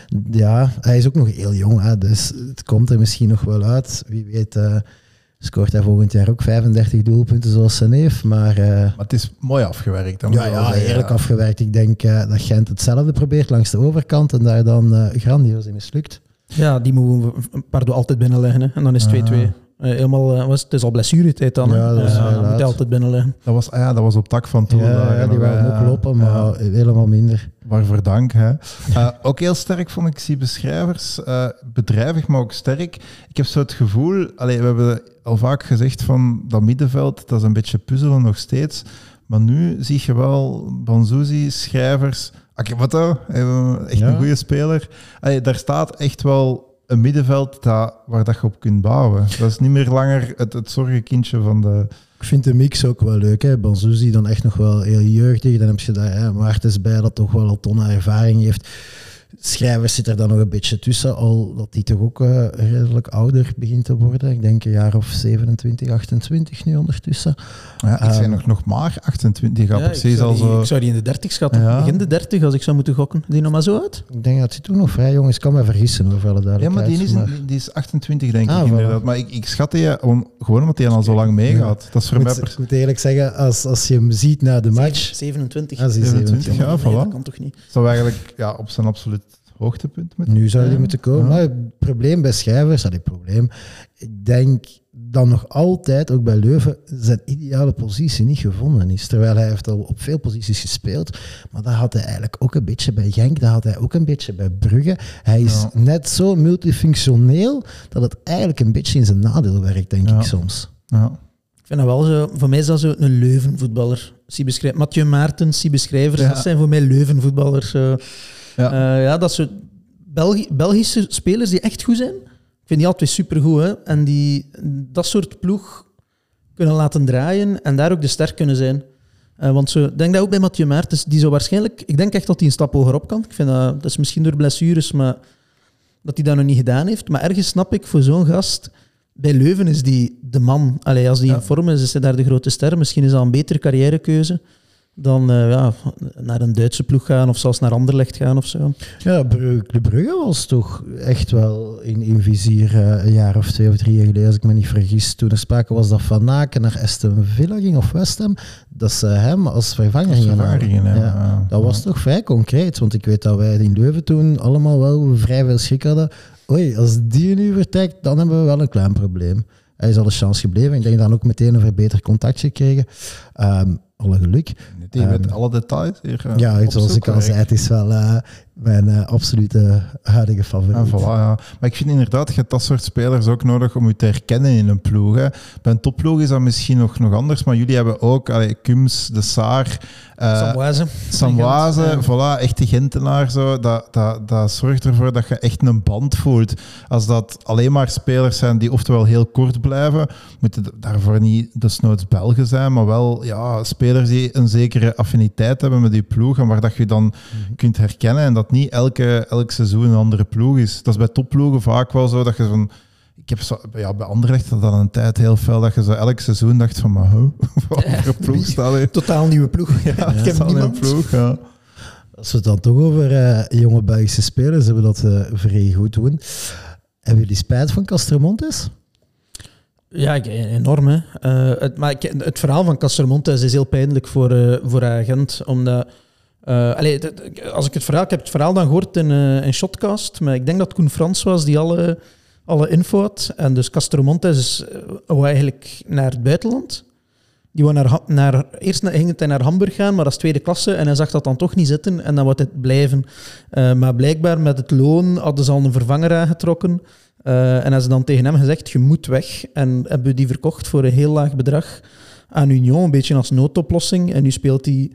ja, hij is ook nog heel jong, hè, dus het komt er misschien nog wel uit. Wie weet uh, scoort hij volgend jaar ook vijfendertig doelpunten zoals zijn neef. Maar, uh, Maar het is mooi afgewerkt. dat ja, moet ik wel ja, zeggen, heerlijk ja. afgewerkt. Ik denk uh, dat Gent hetzelfde probeert langs de overkant en daar dan uh, grandioos in mislukt. Ja, die moeten we pardon, altijd binnenleggen. Hè. En dan is het twee-twee. Uh, helemaal, uh, was, het is al blessuretijd dan. Ja, dat is uh, heel moet laat. hij altijd binnenleggen. Dat was, ah ja, dat was op tak van toen. Ja, ja, die waren ook lopen, maar helemaal minder. Waarvoor dank. Hè. Uh, ook heel sterk vond ik, zie beschrijvers. Uh, bedrijvig, maar ook sterk. Ik heb zo het gevoel... Allee, we hebben al vaak gezegd van dat middenveld, dat is een beetje puzzelen nog steeds. Maar nu zie je wel Banzuzi, schrijvers... Akeboto, echt Ja. een goede speler. Allee, daar staat echt wel een middenveld dat, waar dat je op kunt bouwen. Dat is niet meer langer het, het zorgenkindje van de... Ik vind de mix ook wel leuk. Hè. Banzuzi dan echt nog wel heel jeugdig. Dan heb je daar hè, Maartens bij dat toch wel al tonnen ervaring heeft. Schrijvers zit er dan nog een beetje tussen, al dat die toch ook uh, redelijk ouder begint te worden. Ik denk een jaar of zevenentwintig, achtentwintig nu ondertussen. Ja, ik zijn Um, nog, nog maar achtentwintig, ja, Ja, ik, precies zou al die, zo... ik zou die in de dertig schatten. Ja. Begin de dertig als ik zou moeten gokken. Die nog maar zo uit? Ik denk dat hij toen nog vrij jong is. Ik kan me vergissen over alle Ja, maar duidelijkheid. die is, maar die is achtentwintig, denk Ah, ik, voilà. inderdaad. Maar ik, ik schat die om, gewoon omdat hij al zo lang meegaat. Dat is voor ik mij... moet, pers- ik moet eerlijk zeggen, als, als je hem ziet na de match... zevenentwintig. Als hij zevenentwintig, zevenentwintig. ja, Nee, voilà. dat kan toch niet? zou eigenlijk ja, op zijn absoluut hoogtepunt met. Nu zou die moeten komen. Ja. Maar het probleem bij schrijvers, dat is het probleem. Ik denk dat nog altijd, ook bij Leuven, zijn ideale positie niet gevonden is. Terwijl hij heeft al op veel posities gespeeld. Maar dat had hij eigenlijk ook een beetje bij Genk, dat had hij ook een beetje bij Brugge. Hij is Ja. net zo multifunctioneel dat het eigenlijk een beetje in zijn nadeel werkt, denk Ja. ik soms. Ja. Ik vind dat wel zo... Voor mij is dat zo een Leuven-voetballer. Siebe Mathieu Maartens, Siebe Schrijvers, Ja. dat zijn voor mij Leuven-voetballers. zo. Ja. Uh, ja, dat soort Belgi- Belgische spelers die echt goed zijn. Ik vind die altijd supergoed. Hè? En die, dat soort ploeg kunnen laten draaien en daar ook de ster kunnen zijn. Uh, want zo, ik denk dat ook bij Mathieu Maertens, die zo waarschijnlijk... Ik denk echt dat hij een stap hoger op kan. Ik vind dat, dat is misschien door blessures, maar dat hij dat nog niet gedaan heeft. Maar ergens snap ik, voor zo'n gast... Bij Leuven is die de man. Allee, als die ja. in vorm is, is hij daar de grote ster. Misschien is dat een betere carrièrekeuze dan uh, ja, naar een Duitse ploeg gaan of zelfs naar Anderlecht gaan of zo. Ja, de Brugge was toch echt wel in, in vizier uh, een jaar of twee of drie jaar geleden, als ik me niet vergis. Toen er sprake was dat Van Aken naar Aston Villa ging of West Ham, dat ze hem als vervanger gingen halen. Ja, ja, dat was toch vrij concreet, want ik weet dat wij in Leuven toen allemaal wel vrij veel schrik hadden. Oei, als die nu vertrekt, dan hebben we wel een klein probleem. Hij is al de chance gebleven. Ik denk dan ook meteen een beter contact gekregen. Um, alle geluk. Die um, met alle details hier. Uh, ja, zoals ik al zei, het is wel uh, mijn uh, absolute huidige favoriet. Ja, voilà, ja. Maar ik vind inderdaad, je hebt dat soort spelers ook nodig om je te herkennen in een ploeg. Hè. Bij een topploeg is dat misschien nog, nog anders, maar jullie hebben ook allee, Kums, De Saar, uh, Samboise. Samboise, ja. voilà, echte Gentenaar. Zo. Dat, dat, dat zorgt ervoor dat je echt een band voelt. Als dat alleen maar spelers zijn die oftewel heel kort blijven, moeten daarvoor niet desnoods Belgen zijn, maar wel ja, spelers die een zekere affiniteit hebben met die ploeg en waar dat je dan mm-hmm. kunt herkennen en dat niet elke, elk seizoen een andere ploeg is. Dat is bij topploegen vaak wel zo dat je van... Ik heb zo, ja, bij Anderlecht had dat een tijd heel fel dat je zo elk seizoen dacht van, maar hoe? Wat voor ploeg staat er? Totaal nieuwe ploeg. Ja, ja, ik heb niemand. Ploeg, ja. Als we het dan toch over uh, jonge Belgische spelers hebben, dat uh, vrij goed doen. Hebben jullie spijt van Castromontes? Ja, enorm. Hè. Uh, het, maar ik, het verhaal van Castromontes is heel pijnlijk voor, uh, voor agent, omdat... Uh, allee, als ik het verhaal... Ik heb het verhaal dan gehoord in, uh, in Shotcast, maar ik denk dat Koen Frans was die alle, alle info had. En dus Castromontes is, uh, wou eigenlijk naar het buitenland. Die wou naar, naar, eerst ging het naar Hamburg gaan, maar als tweede klasse. En hij zag dat dan toch niet zitten en dan wou het blijven. Uh, maar blijkbaar met het loon hadden ze al een vervanger aangetrokken. Uh, en hebben ze dan tegen hem gezegd, je moet weg. En hebben we die verkocht voor een heel laag bedrag aan Union, een beetje als noodoplossing. En nu speelt hij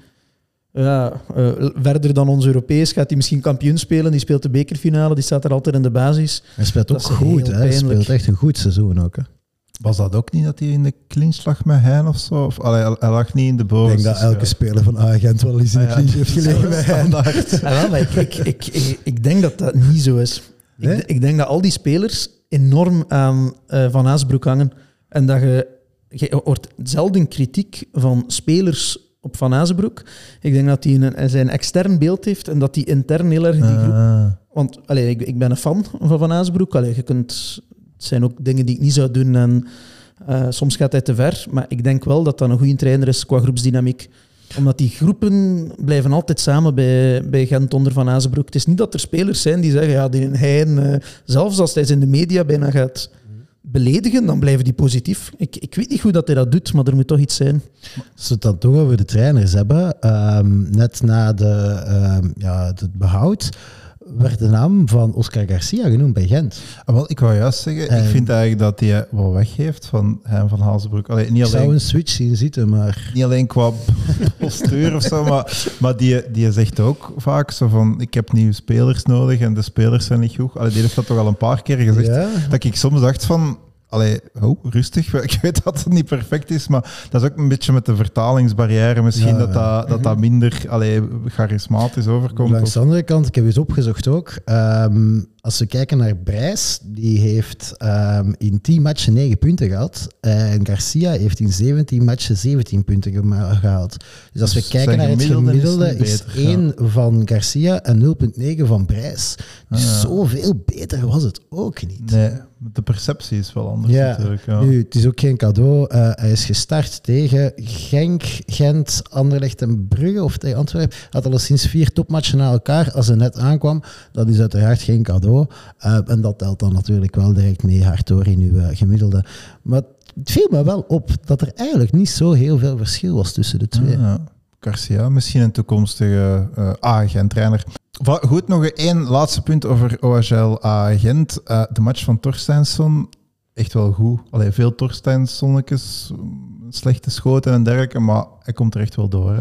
ja, uh, verder dan ons Europees. Gaat hij misschien kampioen spelen. Die speelt de bekerfinale, die staat er altijd in de basis. Hij speelt ook goed, hè? Hij speelt echt een goed seizoen ook. Hè? Was dat ook niet dat hij in de clinch lag met Hein of zo? Of, allee, hij lag niet in de boven. Ik denk dat elke speler van Agent wel eens in de clinch heeft gelegen met Hein. Ja, maar ik, ik, ik, ik, ik denk dat dat niet zo is. Nee? Ik, ik denk dat al die spelers enorm aan uh, Van Azenbroek hangen. En dat je, je hoort zelden kritiek van spelers op Van Azenbroek. Ik denk dat hij een, zijn extern beeld heeft en dat hij intern heel erg die groep... Uh. Want allee, ik, ik ben een fan van Van Azenbroek. Allee, je kunt, het zijn ook dingen die ik niet zou doen en uh, soms gaat hij te ver. Maar ik denk wel dat dat een goede trainer is qua groepsdynamiek. Omdat die groepen blijven altijd samen bij, bij Gent onder Van Azenbroek. Het is niet dat er spelers zijn die zeggen, ja, die Hein, uh, zelfs als hij ze in de media bijna gaat beledigen, dan blijven die positief. Ik, ik weet niet hoe dat hij dat doet, maar er moet toch iets zijn. Als we het dan toch over de trainers hebben, um, net na de, um, ja, het behoud, werd de naam van Oscar Garcia genoemd bij Gent. Ah, wel, ik wou juist zeggen, en ik vind eigenlijk dat hij wel weggeeft van Hein van Azenbroek. Allee, niet ik alleen, zou een switch zien zitten, maar... Niet alleen qua postuur of zo, maar, maar die, die zegt ook vaak zo van, ik heb nieuwe spelers nodig en de spelers zijn niet goed. Allee, die heeft dat toch al een paar keer gezegd. Ja. Dat ik soms dacht van... Allee, oh, rustig. Ik weet dat het niet perfect is, maar dat is ook een beetje met de vertalingsbarrière misschien ja, dat, dat, dat dat minder allee, charismatisch overkomt. Langs de andere kant, ik heb eens opgezocht ook, um, als we kijken naar Brijs, die heeft um, in tien matchen negen punten gehad en Garcia heeft in zeventien matchen zeventien punten gehaald. Dus als we dus kijken naar het gemiddelde, is, is beter, één ja. van Garcia en nul komma negen van Brijs. Dus ah, ja. zoveel beter was het ook niet. Nee. De perceptie is wel anders ja, natuurlijk. Ja. Nu, het is ook geen cadeau. Uh, hij is gestart tegen Genk, Gent, Anderlecht en Brugge of tegen Antwerpen. Hij had al sinds vier topmatchen na elkaar als hij net aankwam. Dat is uiteraard geen cadeau. Uh, en dat telt dan natuurlijk wel direct mee hard door in uw uh, gemiddelde. Maar het viel me wel op dat er eigenlijk niet zo heel veel verschil was tussen de twee. Ja, Garcia, misschien een toekomstige uh, A-Gent-trainer. Goed, nog één laatste punt over O H L A-Gent. Uh, de match van Torsteinsson, echt wel goed. Allee, veel Torsteinssonnetjes, slechte schoten en dergelijke, maar hij komt er echt wel door. Hè?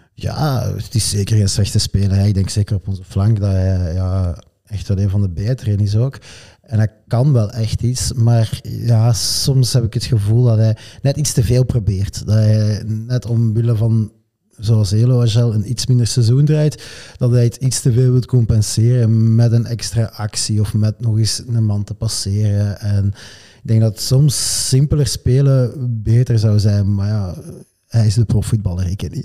Ja, het is zeker geen slechte speler. Ik denk zeker op onze flank dat hij ja, echt wel een van de betere is ook. En hij kan wel echt iets, maar ja, soms heb ik het gevoel dat hij net iets te veel probeert. Dat hij net omwille van, zoals Elo Agel, een iets minder seizoen draait, dat hij het iets te veel wil compenseren met een extra actie of met nog eens een man te passeren. En ik denk dat soms simpeler spelen beter zou zijn, maar ja, hij is de profvoetballer, ik niet.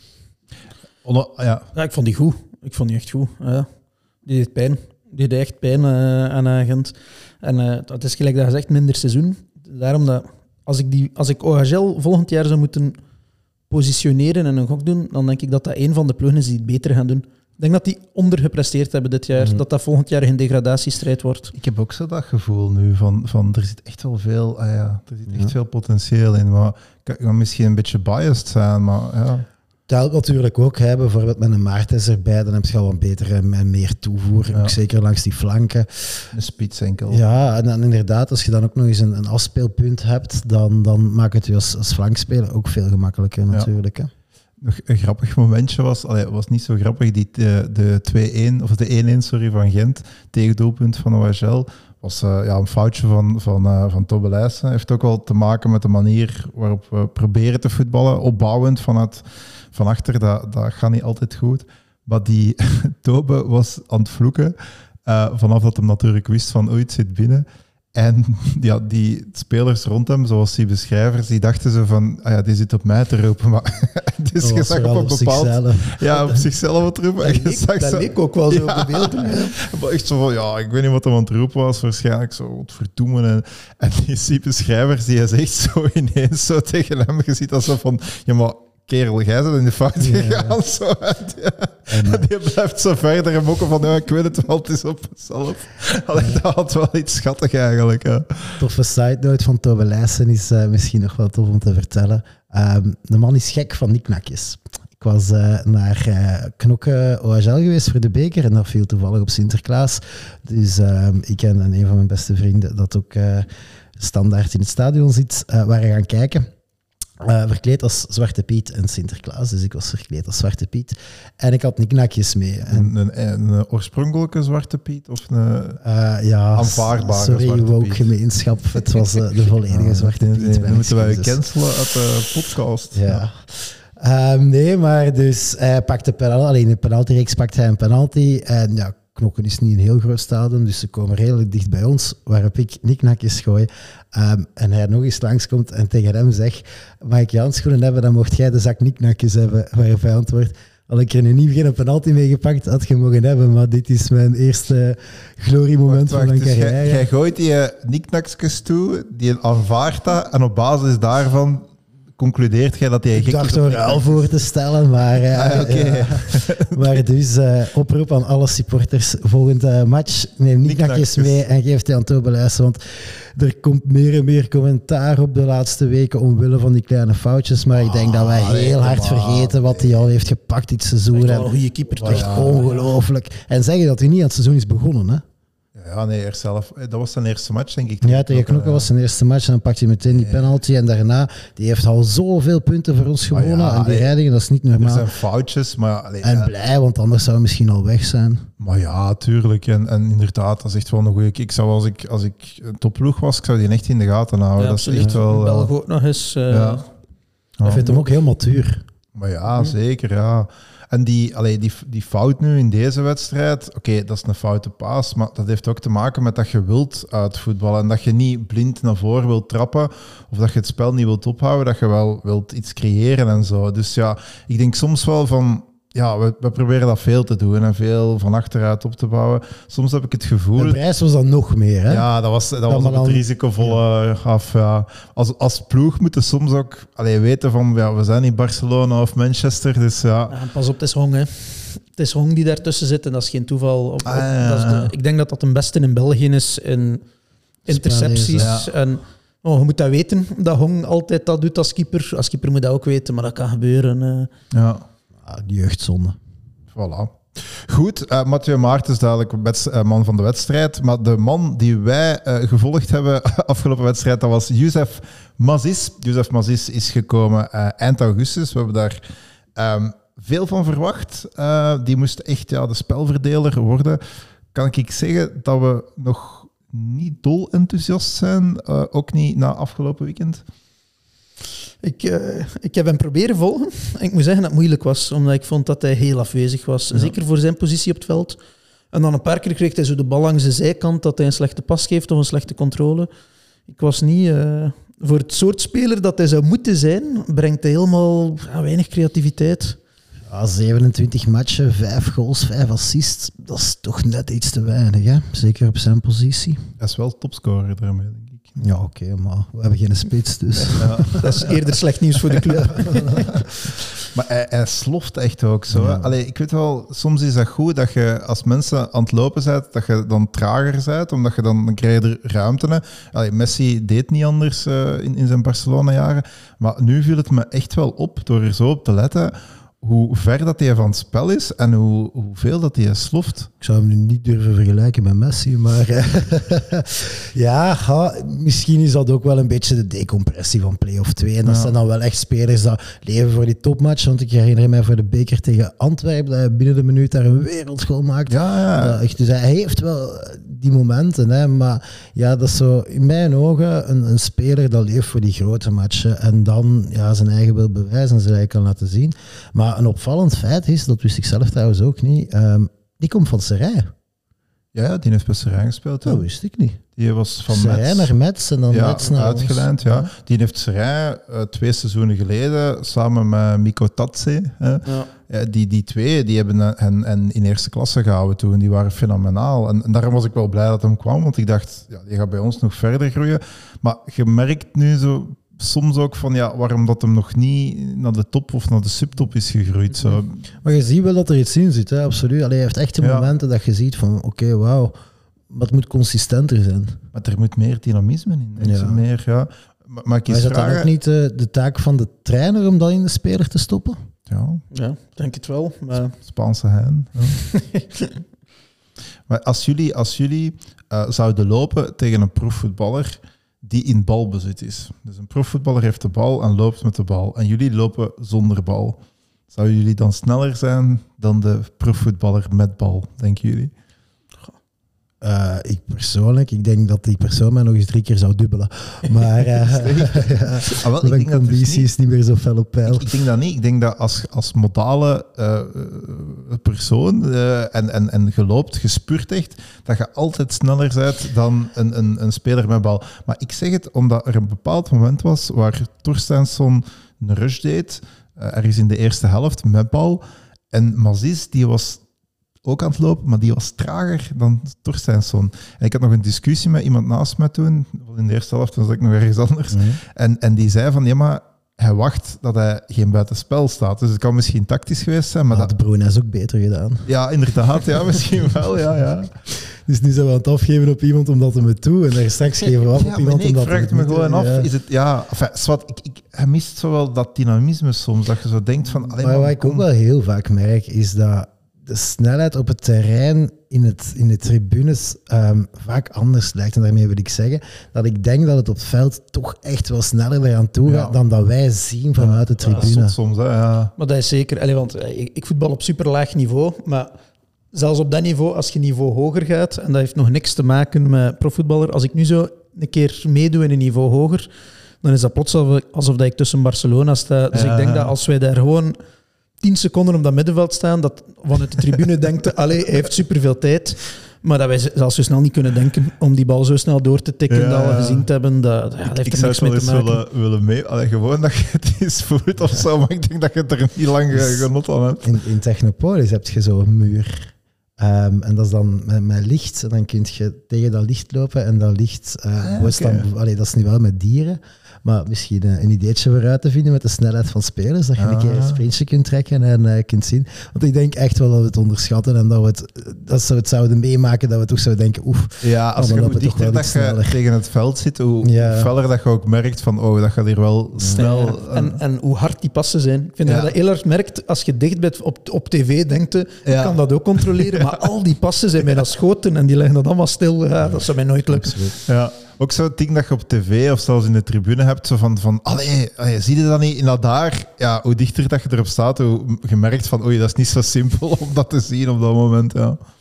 Ja. ja, ik vond die goed. Ik vond die echt goed. Ja. Die deed pijn. Die deed echt pijn uh, aan Agent. En uh, het is gelijk dat gezegd, minder seizoen. Daarom dat als ik, die, als ik O H L volgend jaar zou moeten positioneren en een gok doen, dan denk ik dat dat een van de ploegen is die het beter gaan doen. Ik denk dat die ondergepresteerd hebben dit jaar. Mm. Dat dat volgend jaar geen degradatiestrijd wordt. Ik heb ook zo dat gevoel nu van, van er zit echt wel veel, ah ja, er zit echt ja. veel potentieel in. Maar ik kan misschien een beetje biased zijn, maar ja. Het helpt natuurlijk ook, hè, bijvoorbeeld met een Maartens erbij, dan heb je al een betere en meer toevoer, ja. ook zeker langs die flanken. Een spits enkel. Ja, en dan inderdaad, als je dan ook nog eens een, een afspeelpunt hebt, dan, dan maakt het je als, als flankspeler ook veel gemakkelijker natuurlijk. Ja. Hè. Nog een grappig momentje was, allee, was niet zo grappig, die, de, de twee-een, of de één-één sorry, van Gent, tegendoelpunt van O H L, was uh, ja, een foutje van, van, uh, van Tobe Leijsen. Heeft ook wel te maken met de manier waarop we proberen te voetballen, opbouwend vanuit van achter, dat, dat gaat niet altijd goed. Maar die Tobe was aan het vloeken, uh, vanaf dat hem natuurlijk wist van oei, het zit binnen. En ja, die spelers rond hem, zoals die beschrijvers, die dachten zo van, ah ja, die zit op mij te roepen. Maar dus oh, je zag op een bepaald... Zichzelf. Ja, op zichzelf wat roepen. Dat, leek, dat zo, leek ook wel zo ja, op de beelden. Maar echt zo van, ja, ik weet niet wat hij aan het roepen was. Waarschijnlijk zo, wat verdoemen. En, en die beschrijvers, die is echt zo ineens zo tegen hem gezien als zo van, ja, maar... kerel, jij bent in de fout gegaan. Ja. Zo. En die, en, uh, die blijft zo verder en mokken van, ja, ik weet het wel, het is op mezelf. Allee, dat had wel iets schattig eigenlijk. Hè. Toffe side note van Tobe Leijsen is uh, misschien nog wel tof om te vertellen. Um, de man is gek van niknakjes. Ik was uh, naar uh, Knokke O H L geweest voor de beker en dat viel toevallig op Sinterklaas. Dus uh, ik en een van mijn beste vrienden, dat ook uh, standaard in het stadion zit, uh, waren gaan kijken. Uh, verkleed als Zwarte Piet en Sinterklaas. Dus ik was verkleed als Zwarte Piet. En ik had niknakjes mee. En een, een, een oorspronkelijke Zwarte Piet of een uh, ja, aanvaardbare sorry, Zwarte Piet? Sorry, gemeenschap. Het was uh, de volledige Zwarte Piet. Nee, nee, dan moeten wij cancelen uit de podcast. Ja. ja. Um, nee, maar dus hij pakte penalty. Alleen in de penaltyreeks pakte hij een penalty. En ja, Knokken is niet een heel groot stadion, dus ze komen redelijk dicht bij ons, waarop ik niknakjes gooi. Um, en hij nog eens langskomt en tegen hem zegt, mag ik je handschoenen hebben, dan mocht jij de zak niknakjes hebben. Waarop hij antwoordt, had ik er nu niet geen penalty mee gepakt, had je mogen hebben, maar dit is mijn eerste gloriemoment van mijn dus carrière. Jij, jij gooit die uh, niknakjes toe, die aanvaardt dat, en op basis daarvan concludeert jij dat hij ik dacht er wel voor te stellen, maar, uh, ah, okay. ja. maar dus uh, oproep aan alle supporters. Volgende match, neem niknakjes mee en geef die aan Tobe Leijsen, want er komt meer en meer commentaar op de laatste weken omwille van die kleine foutjes, maar ik denk dat wij heel hard vergeten wat hij al heeft gepakt dit seizoen. Echt wel een goede keeper. Echt ja, ongelooflijk. En zeggen dat hij niet aan het seizoen is begonnen, hè? Ja, nee, eerst zelf. Dat was zijn eerste match, denk ik. Ja, tegen Knokke was zijn eerste match en dan pakt hij meteen die penalty. En daarna, die heeft al zoveel punten voor ons gewonnen. Ja, en die rijdingen, dat is niet normaal. Er zijn foutjes, maar... Allee, en blij, want anders zou hij misschien al weg zijn. Maar ja, tuurlijk. En, en inderdaad, dat is echt wel een goede... Ik zou, als ik, als ik een topploeg was, ik zou die echt in de gaten houden. Ja, dat is echt ja. wel... Belg ook nog eens. Uh... Ja. Ik ja. vind hem ook heel matuur. Maar ja, zeker, ja. En die, allee, die, die fout nu in deze wedstrijd, oké, okay, dat is een foute paas, maar dat heeft ook te maken met dat je wilt uitvoetballen en dat je niet blind naar voren wilt trappen of dat je het spel niet wilt ophouden, dat je wel wilt iets creëren en zo. Dus ja, ik denk soms wel van, ja, we, we proberen dat veel te doen en veel van achteruit op te bouwen. Soms heb ik het gevoel... De prijs was dan nog meer, hè? Ja, dat was, dat was op het risicovolle ja. af. Ja. Als, als ploeg moeten soms ook allee, weten van, ja, we zijn niet Barcelona of Manchester, dus ja... ja pas op, het is Hong, hè. Het is Hong die daartussen zit en dat is geen toeval. Op, op, ah, ja. dat is de, ik denk dat dat een beste in België is in intercepties. Ja. En, oh, je moet dat weten, dat Hong altijd dat doet als keeper. Als keeper moet dat ook weten, maar dat kan gebeuren. Uh. Ja. Die jeugdzonde. Voilà. Goed, uh, Mathieu Maartens dadelijk wets- uh, man van de wedstrijd. Maar de man die wij uh, gevolgd hebben afgelopen wedstrijd, dat was Youssef Mazis. Youssef Mazis is gekomen uh, eind augustus. We hebben daar um, veel van verwacht. Uh, die moest echt ja, de spelverdeler worden. Kan ik zeggen dat we nog niet dol enthousiast zijn, uh, ook niet na afgelopen weekend? Ik, uh, ik heb hem proberen volgen. En ik moet zeggen dat het moeilijk was, omdat ik vond dat hij heel afwezig was. Ja. Zeker voor zijn positie op het veld. En dan een paar keer kreeg hij zo de bal langs de zijkant, dat hij een slechte pas geeft of een slechte controle. Ik was niet... Uh, voor het soort speler dat hij zou moeten zijn, brengt hij helemaal ja, weinig creativiteit. Ja, zevenentwintig matchen, vijf goals, vijf assists. Dat is toch net iets te weinig, hè? Zeker op zijn positie. Hij is wel topscorer daarmee, denk ik. Ja, oké, okay, maar we hebben geen spits, dus... Ja, dat is eerder slecht nieuws voor de club. Maar hij, hij sloft echt ook zo. Ja. Allee, ik weet wel, soms is dat goed dat je als mensen aan het lopen bent, dat je dan trager bent, omdat je dan, dan krijg je er ruimte. Allee, Messi deed niet anders uh, in, in zijn Barcelona-jaren. Maar nu viel het me echt wel op, door er zo op te letten, hoe ver dat hij van het spel is en hoe, hoeveel dat hij sloft. Ik zou hem nu niet durven vergelijken met Messi, maar ja, ja, misschien is dat ook wel een beetje de decompressie van play-off twee. En dat ja. zijn dan wel echt spelers die leven voor die topmatch. Want ik herinner mij voor de beker tegen Antwerpen, dat hij binnen de minuut daar een wereldgoal maakt. Ja, ja. Uh, dus hij heeft wel die momenten, hè, maar ja, dat is zo in mijn ogen een, een speler dat leeft voor die grote matchen en dan ja, zijn eigen wil bewijzen en zijn eigen kan laten zien. Maar een opvallend feit is, dat wist ik zelf trouwens ook niet, um, die komt van Serij. Ja, die heeft bij Serij gespeeld. Dat wist ik niet. Die was van Serij naar Metz en dan ja, Metz naar uitgeleend, ja. ja. Die heeft Serij uh, twee seizoenen geleden samen met Miko Tatse. Uh, ja. Ja, die, die twee die hebben hen, hen in eerste klasse gehouden toen. Die waren fenomenaal. En, en daarom was ik wel blij dat hem kwam, want ik dacht, ja, die gaat bij ons nog verder groeien. Maar je merkt nu zo soms ook van ja, waarom dat hem nog niet naar de top of naar de subtop is gegroeid. Zo. Maar je ziet wel dat er iets in zit, hè? Absoluut. Allee, hij heeft echt de ja. momenten dat je ziet van oké, okay, wauw, maar het moet consistenter zijn. Maar er moet meer dynamisme in. Ja. Meer, ja. Maar, maar, maar is dat vragen... dan ook niet uh, de taak van de trainer om dat in de speler te stoppen? Ja, ja denk het wel. Maar... Spaanse hein. Ja. Maar als jullie, als jullie uh, zouden lopen tegen een profvoetballer die in balbezit is. Dus een profvoetballer heeft de bal en loopt met de bal. En jullie lopen zonder bal. Zouden jullie dan sneller zijn dan de profvoetballer met bal, denken jullie? Uh, ik persoonlijk, ik denk dat die persoon mij nog eens drie keer zou dubbelen. Maar uh, ja, ah, wel, ik denk conditie dat dus is niet meer zo fel op peil. Ik, ik denk dat niet. Ik denk dat als, als modale uh, persoon uh, en, en, en geloopt, gespuurd echt, dat je altijd sneller bent dan een, een, een speler met bal. Maar ik zeg het omdat er een bepaald moment was waar Torstensson een rush deed, uh, ergens in de eerste helft met bal. En Mazis, die was ook aan het lopen, maar die was trager dan Torstensson. En ik had nog een discussie met iemand naast mij toen, in de eerste helft, dan zat ik nog ergens anders. Mm-hmm. En, en die zei van, ja, maar hij wacht dat hij geen buitenspel staat. Dus het kan misschien tactisch geweest zijn. Maar ah, dat... de Bruin is ook beter gedaan. Ja, inderdaad. Ja, misschien wel, ja, ja. Dus nu zijn we aan het afgeven op iemand omdat hij het doet en daar straks geven we af ja, op iemand nee, omdat hij het me gewoon af. Ja. Is het, ja, enfin, zwart, ik, ik, hij mist zo wel dat dynamisme soms, dat je zo denkt van... Maar, maar wat ik ook wel heel vaak merk, is dat de snelheid op het terrein in, het, in de tribunes um, vaak anders lijkt. En daarmee wil ik zeggen dat ik denk dat het op het veld toch echt wel sneller eraan toe gaat ja. dan dat wij zien vanuit de tribune. Ja, soms, hè, ja. Maar dat is zeker... Allee, want ik, ik voetbal op superlaag niveau, maar zelfs op dat niveau, als je niveau hoger gaat, en dat heeft nog niks te maken met profvoetballer, als ik nu zo een keer meedoe in een niveau hoger, dan is dat plots alsof dat ik tussen Barcelona sta. Dus ja. ik denk dat als wij daar gewoon tien seconden op dat middenveld staan, dat vanuit de tribune denkt, allee, hij heeft superveel tijd, maar dat wij zelfs zo snel niet kunnen denken om die bal zo snel door te tikken ja, dat we gezien hebben, dat, ja, dat heeft ik er niks mee te maken. Ik zou het wel eens willen, willen mee, allee, gewoon dat je het eens voelt of zo, maar ik denk dat je er niet lang dus genot aan hebt. In, in Technopolis heb je zo'n muur. Um, en dat is dan met, met licht, en dan kun je tegen dat licht lopen en dat licht, uh, ah, okay. dan, allee, dat is nu wel met dieren, maar misschien uh, een ideetje vooruit te vinden met de snelheid van spelers, dat je ah. een keer een sprintje kunt trekken en uh, kunt zien. Want ik denk echt wel dat we het onderschatten en dat we het, dat we het zouden meemaken, dat we toch zouden denken, oef, ja, als je hoe dichter dat je tegen het veld zit, hoe ja. feller dat je ook merkt van, oh, dat gaat hier wel ja. snel. Ja. En, en hoe hard die passen zijn. Ik vind ja. dat je dat heel hard merkt, als je dicht bent op, op tv, denkt je, ik ja. kan dat ook controleren, maar al die passen zijn bijna schoten en die leggen dat allemaal stil. Ja, dat zou mij nooit lukken. Ja. Ook zo'n ding dat je op tv of zelfs in de tribune hebt, zo van, van allee, allee, zie je dat niet? In dat daar, ja, hoe dichter dat je erop staat, hoe je merkt van, oei, dat is niet zo simpel om dat te zien op dat moment. Ja.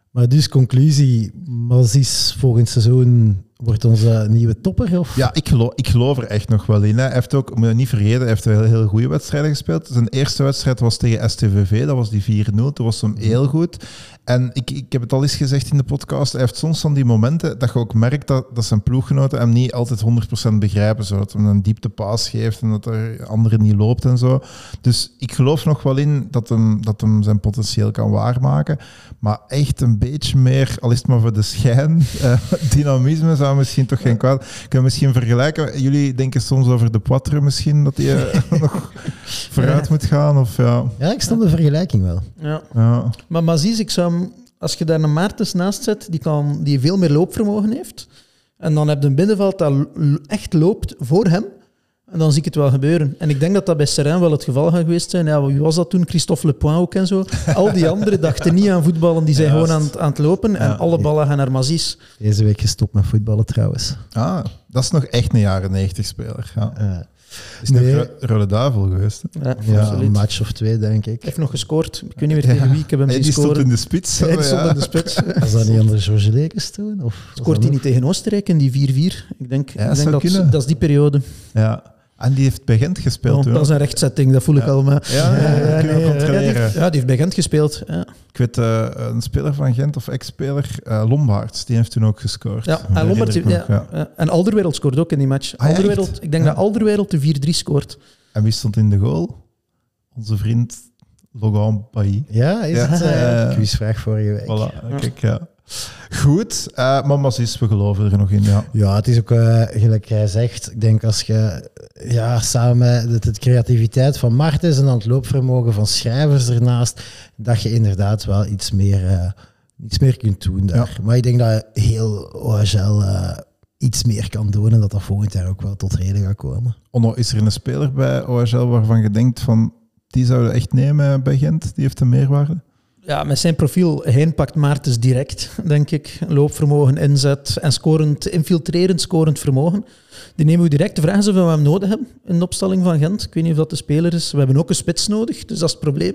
Maar dus conclusie, Mazis volgend seizoen wordt onze nieuwe topper? Of? Ja, ik geloof, ik geloof er echt nog wel in. Hè. Hij heeft ook, moet je niet vergeten, hij heeft heel, heel goede wedstrijden gespeeld. Zijn eerste wedstrijd was tegen S T V V, dat was die vier nul. Toen was hem heel goed. En ik, ik heb het al eens gezegd in de podcast, hij heeft soms van die momenten dat je ook merkt dat, dat zijn ploeggenoten hem niet altijd honderd procent begrijpen. Zo, dat hij een dieptepaas geeft en dat er anderen niet loopt en zo. Dus ik geloof nog wel in dat hem, dat hem zijn potentieel kan waarmaken. Maar echt een beetje meer, al is het maar voor de schijn, uh, dynamisme zou misschien toch geen kwaad. Kunnen we misschien vergelijken? Jullie denken soms over de Poitre misschien, dat hij uh, nog vooruit moet gaan? Of, ja. ja, ik snap de vergelijking wel. Ja. Ja. Maar Mazis, ik zou hem, als je daar een Maartens naast zet, die, kan, die veel meer loopvermogen heeft, en dan heb je een binnenveld dat l- echt loopt voor hem, en dan zie ik het wel gebeuren. En ik denk dat dat bij Seraing wel het geval gaat geweest zijn. Ja, wie was dat toen? Christophe Lepoint ook en zo. Al die anderen dachten niet aan voetballen, die zijn Juist. gewoon aan het, aan het lopen. En Ja. alle ballen gaan naar Mazis. Deze week gestopt met voetballen trouwens. Ah, dat is nog echt een jaren negentig speler. Ja. Uh, Is Nee. nog Ro- Rode Duivel geweest. Hè? Ja, ja, absoluut. een match of twee, denk ik. Hij heeft nog gescoord. Ik weet niet meer tegen wie. Ik heb hem En zien die stond scoren. in de spits. Hij stond ja. in de spits. Was dat niet onder Georges Lekes toen? Of was Scoort dat hij nog? niet tegen Oostenrijk in die vier vier? Ik denk, Ja, ik denk zou dat, kunnen. dat is die periode. Ja. En die heeft bij Gent gespeeld. Oh, toen dat is ook. een rechtzetting, dat voel ik Ja. al. Maar, Ja, ja, ja, kunnen we nee, controleren. Ja, die, ja, die heeft bij Gent gespeeld. Ja, Ik weet, uh, een speler van Gent of ex-speler, uh, Lombaerts, die heeft toen ook gescoord. ja. Dat En, Lombard, herinner ik ja, nog, ja. ja. En Alderweireld scoort ook in die match. Ah, ja, Alderweireld, echt? ik denk Ja. dat Alderweireld de vier drie scoort. En wie stond in de goal? Onze vriend Logan Bailly. Ja, is Ja. het uh, Eh, quizvraag vorige week. Voilà, kijk, ja. Goed, uh, maar Mazis, we geloven er nog in, ja. Ja, het is ook, uh, gelijk jij zegt, ik denk als je ja, samen met de, de creativiteit van Martens en dan het loopvermogen van schrijvers ernaast, dat je inderdaad wel iets meer, uh, iets meer kunt doen daar. Ja. Maar ik denk dat heel O H L uh, iets meer kan doen en dat dat volgend jaar ook wel tot reden gaat komen. Onno, is er een speler bij O H L waarvan je denkt van, die zouden echt nemen bij Gent, die heeft een meerwaarde? Ja, met zijn profiel heen pakt Maartens direct, denk ik. Loopvermogen, inzet en scorend, infiltrerend, scorend vermogen. Die nemen we direct. De vraag is of we hem nodig hebben in de opstelling van Gent. Ik weet niet of dat de speler is. We hebben ook een spits nodig, dus dat is het probleem.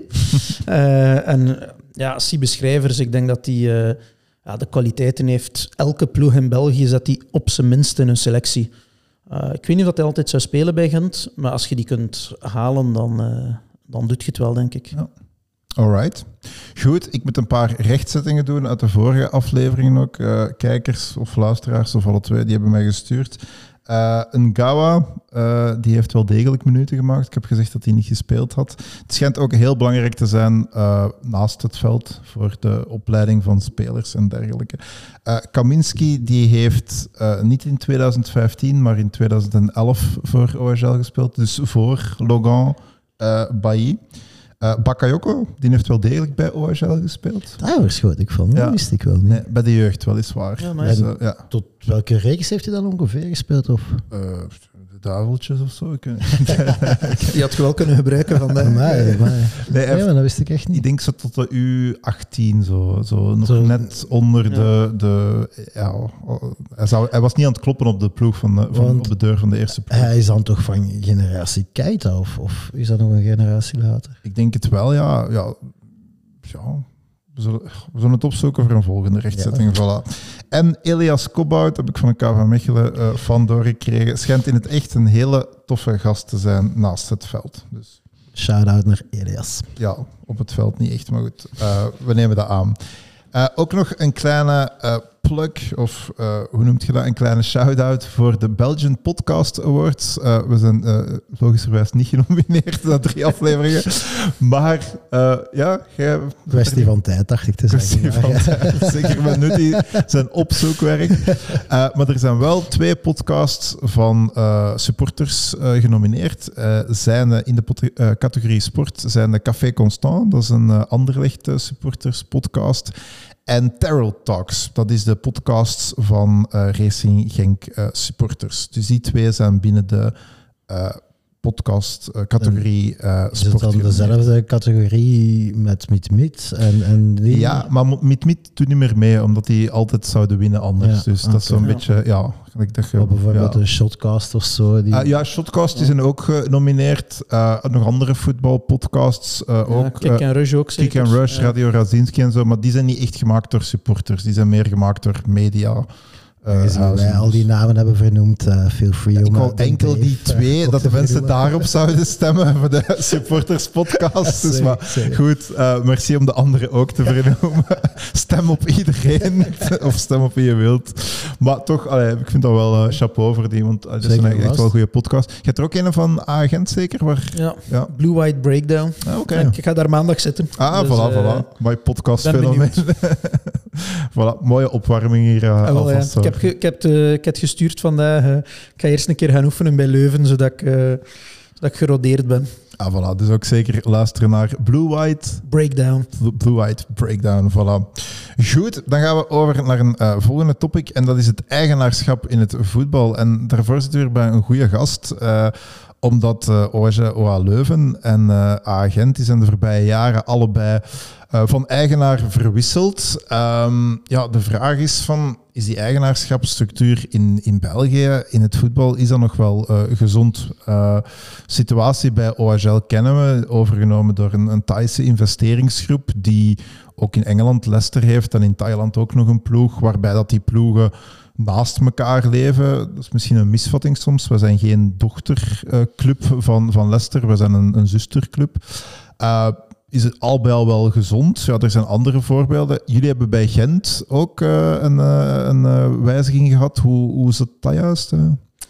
uh, en ja, Siebe Schrijvers, ik denk dat hij uh, ja, de kwaliteiten heeft. Elke ploeg in België zet hij op zijn minst in een selectie. Uh, ik weet niet of hij altijd zou spelen bij Gent, maar als je die kunt halen, dan, uh, dan doet je het wel, denk ik. Ja. Alright. Goed, ik moet een paar rechtzettingen doen uit de vorige afleveringen ook. Uh, kijkers of luisteraars of alle twee, die hebben mij gestuurd. Uh, Ngawa, uh, die heeft wel degelijk minuten gemaakt. Ik heb gezegd dat hij niet gespeeld had. Het schijnt ook heel belangrijk te zijn uh, naast het veld voor de opleiding van spelers en dergelijke. Uh, Kaminski, die heeft uh, niet in twintig vijftien, maar in twintig elf voor O H L gespeeld. Dus voor Logan uh, Bailly. Uh, Bakayoko, die heeft wel degelijk bij O H L gespeeld. Daar verschoot ik van, dat Ja. wist ik wel niet. Nee, bij de jeugd weliswaar. Ja, maar- Dus, uh, ja. Tot welke reeks heeft hij dan ongeveer gespeeld? Of? Uh, de duiveltjes of zo. Ik, weet- Die had je wel kunnen gebruiken vandaag. Amai, amai. nee, hij Nee, heeft- maar dat wist ik echt niet. ik denk zo tot de U achttien, zo, zo nog Zo- net onder Ja. de... de ja, hij, zou, hij was niet aan het kloppen op de, ploeg van de, van, Want- op de deur van de eerste ploeg. Hij is dan toch van generatie Keita, of, of is dat nog een generatie later? Ik denk het wel, ja. ja, ja we, zullen, we zullen het opzoeken voor een volgende rechtzetting. Voilà. En Elias Kobout heb ik van een K V Mechelen uh, fan doorgekregen. Schijnt in het echt een hele toffe gast te zijn naast het veld. Dus Shout-out naar Elias. ja, op het veld niet echt, maar goed. Uh, we nemen dat aan. Uh, ook nog een kleine uh, plug, of uh, hoe noemt je dat? Een kleine shout-out voor de Belgian Podcast Awards. Uh, we zijn uh, logischerwijs niet genomineerd na drie afleveringen. Maar uh, ja, jij... Kwestie van tijd, dacht ik te Kwestie zeggen. van Maar, tijd. Zeker met Nutty zijn opzoekwerk. Uh, maar er zijn wel twee podcasts van uh, supporters uh, genomineerd. Uh, zijn uh, in de pot- uh, categorie sport zijn de Café Constant, dat is een uh, Anderlecht uh, supporters podcast. En Terrell Talks, dat is de podcast van uh, Racing Genk uh, supporters. Dus die twee zijn binnen de uh, podcast-categorie uh, Is het dan dezelfde categorie met Meet Meet? En, en die... Ja, maar Meet Meet doet niet meer mee, omdat die altijd zouden winnen anders. Ja, dus okay. dat is zo'n ja. beetje... Ja, ik dacht, ja, bijvoorbeeld ja. een Shotcast of zo. Die... Uh, ja, Shotcast die zijn ook genomineerd. Uh, nog andere voetbalpodcasts uh, ja, ook. Kick and Rush ook zeker. Kick and Rush, ja. Radio Radzinski en zo. Maar die zijn niet echt gemaakt door supporters. Die zijn meer gemaakt door media. Uh, Als wij al die namen hebben vernoemd, uh, feel free. Ja, ik wou enkel die twee, uh, dat de mensen vernoemen. Daarop zouden stemmen voor de supporters podcast. Dus maar sorry. Goed, uh, merci om de anderen ook te vernoemen. Stem op iedereen, of stem op wie je wilt. Maar toch, allee, ik vind dat wel uh, chapeau voor die, want uh, dat is een echt wel een goede podcast. Je hebt er ook een van Agent zeker? Waar, ja. ja, Blue White Breakdown. Ah, okay. Ik ga daar maandag zitten. Ah, dus, voilà, uh, voilà. Mooi podcastfenomeen. Voilà, mooie opwarming hier. Uh, ah, wel, ja. Ik heb, ge, ik, heb de, ik heb gestuurd vandaag. Uh, ik ga eerst een keer gaan oefenen bij Leuven, zodat ik, uh, zodat ik gerodeerd ben. Ah, voilà. Dus ook zeker luisteren naar Blue White Breakdown. Blue White Breakdown, voilà. Goed, dan gaan we over naar een uh, volgende topic. En dat is het eigenaarschap in het voetbal. En daarvoor zitten we weer bij een goede gast. Uh, omdat uh, O H L, O A Leuven en uh, A Gent die zijn de voorbije jaren allebei uh, van eigenaar verwisseld. Um, ja, de vraag is van, is die eigenaarschapsstructuur in, in België, in het voetbal, is dat nog wel uh, gezond? Uh, situatie bij O H L kennen we, overgenomen door een, een Thaise investeringsgroep die ook in Engeland Leicester heeft en in Thailand ook nog een ploeg, waarbij dat die ploegen naast elkaar leven. Dat is misschien een misvatting soms. We zijn geen dochterclub van, van Leicester, we zijn een, een zusterclub. Uh, is het al bij al wel gezond? Ja, er zijn andere voorbeelden. Jullie hebben bij Gent ook uh, een, uh, een uh, wijziging gehad. Hoe, hoe is het dat juist? Uh?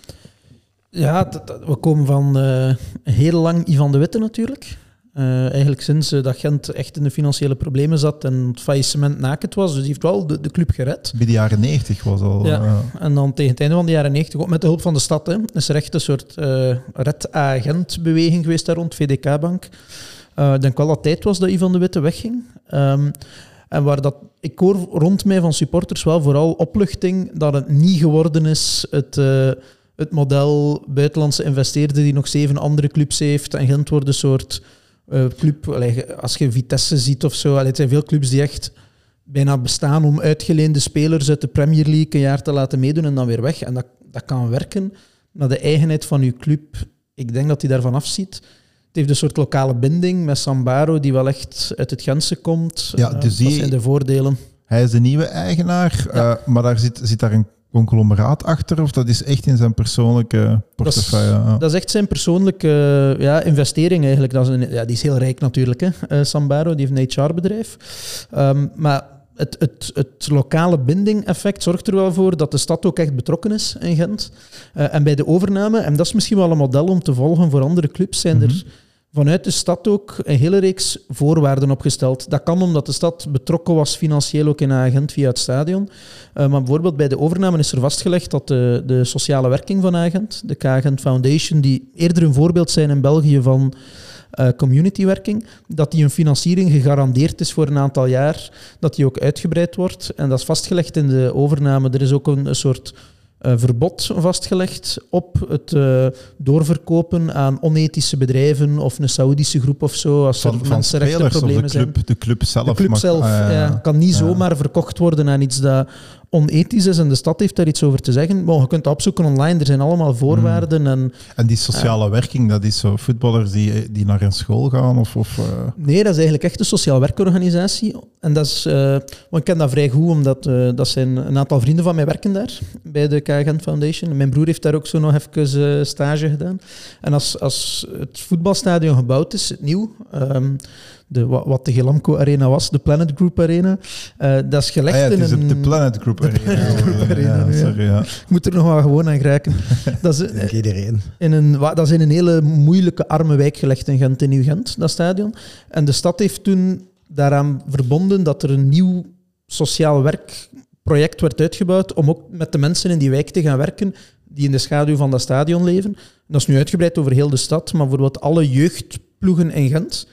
Ja, t- t- we komen van uh, heel lang Ivan de Witte natuurlijk. Uh, eigenlijk sinds uh, dat Gent echt in de financiële problemen zat en het faillissement nakend was. Dus die heeft wel de, de club gered. Bij de jaren negentig was al... Ja, uh... en dan tegen het einde van de jaren negentig, ook met de hulp van de stad, hè, is er echt een soort uh, red-agent-beweging geweest daar rond, V D K-bank. Uh, ik denk wel dat het tijd was dat Ivan de Witte wegging. Um, en waar dat, ik hoor rond mij van supporters wel vooral opluchting dat het niet geworden is het... Uh, het model buitenlandse investeerder die nog zeven andere clubs heeft en Gent wordt een soort... Uh, club, allee, als je Vitesse ziet of zo, allee, het zijn veel clubs die echt bijna bestaan om uitgeleende spelers uit de Premier League een jaar te laten meedoen en dan weer weg. En dat, dat kan werken, maar de eigenheid van je club, ik denk dat hij daarvan afziet. Het heeft een soort lokale binding met Sambaro, die wel echt uit het Gentse komt. Ja, dus uh, die, dat zijn de voordelen. Hij is de nieuwe eigenaar, ja. uh, maar daar zit, zit daar een conglomeraat achter, of dat is echt in zijn persoonlijke portefeuille? Dat is, dat is echt zijn persoonlijke ja, investering eigenlijk. Dat is een, ja, die is heel rijk natuurlijk, hè. Uh, Sambaro, die heeft een H R-bedrijf. Um, maar het, het, het lokale binding-effect zorgt er wel voor dat de stad ook echt betrokken is in Gent. Uh, en bij de overname, en dat is misschien wel een model om te volgen voor andere clubs, zijn mm-hmm. er vanuit de stad ook een hele reeks voorwaarden opgesteld. Dat kan omdat de stad betrokken was financieel ook in Agent via het stadion. Uh, maar bijvoorbeeld bij de overname is er vastgelegd dat de, de sociale werking van Agent, de K-Agent Foundation, die eerder een voorbeeld zijn in België van uh, communitywerking, dat die een financiering gegarandeerd is voor een aantal jaar, dat die ook uitgebreid wordt. En dat is vastgelegd in de overname. Er is ook een, een soort... Uh, verbod vastgelegd op het uh, doorverkopen aan onethische bedrijven of een Saoedische groep of zo. Als van, er van mensenrechtenproblemen de club, zijn. De club zelf. De club mag, zelf ah, ja, ja. Ja, kan niet ja. zomaar verkocht worden aan iets dat onethisch is en de stad heeft daar iets over te zeggen. Maar je kunt dat opzoeken online, er zijn allemaal voorwaarden. Mm. En, en die sociale uh, werking, dat is zo voetballers die, die naar een school gaan? Of, of, uh... Nee, dat is eigenlijk echt een sociaal werkorganisatie. En dat is, uh, want ik ken dat vrij goed, omdat uh, dat zijn een aantal vrienden van mij werken daar, bij de K-Agent Foundation. Mijn broer heeft daar ook zo nog even uh, stage gedaan. En als, als het voetbalstadion gebouwd is, nieuw, um, de, wat de Gelamco Arena was, de Planet Group Arena, uh, dat is gelegd ah ja, in een... Het is de Planet Group Arena. Planet Group Arena, ja, sorry, ja. Ik moet er nog wel gewoon aan geraken. Dat is, Denk iedereen. In een, dat is in een hele moeilijke, arme wijk gelegd in Gent, in Nieuw-Gent, dat stadion. En de stad heeft toen daaraan verbonden dat er een nieuw sociaal werkproject werd uitgebouwd om ook met de mensen in die wijk te gaan werken die in de schaduw van dat stadion leven. En dat is nu uitgebreid over heel de stad, maar bijvoorbeeld alle jeugdploegen in Gent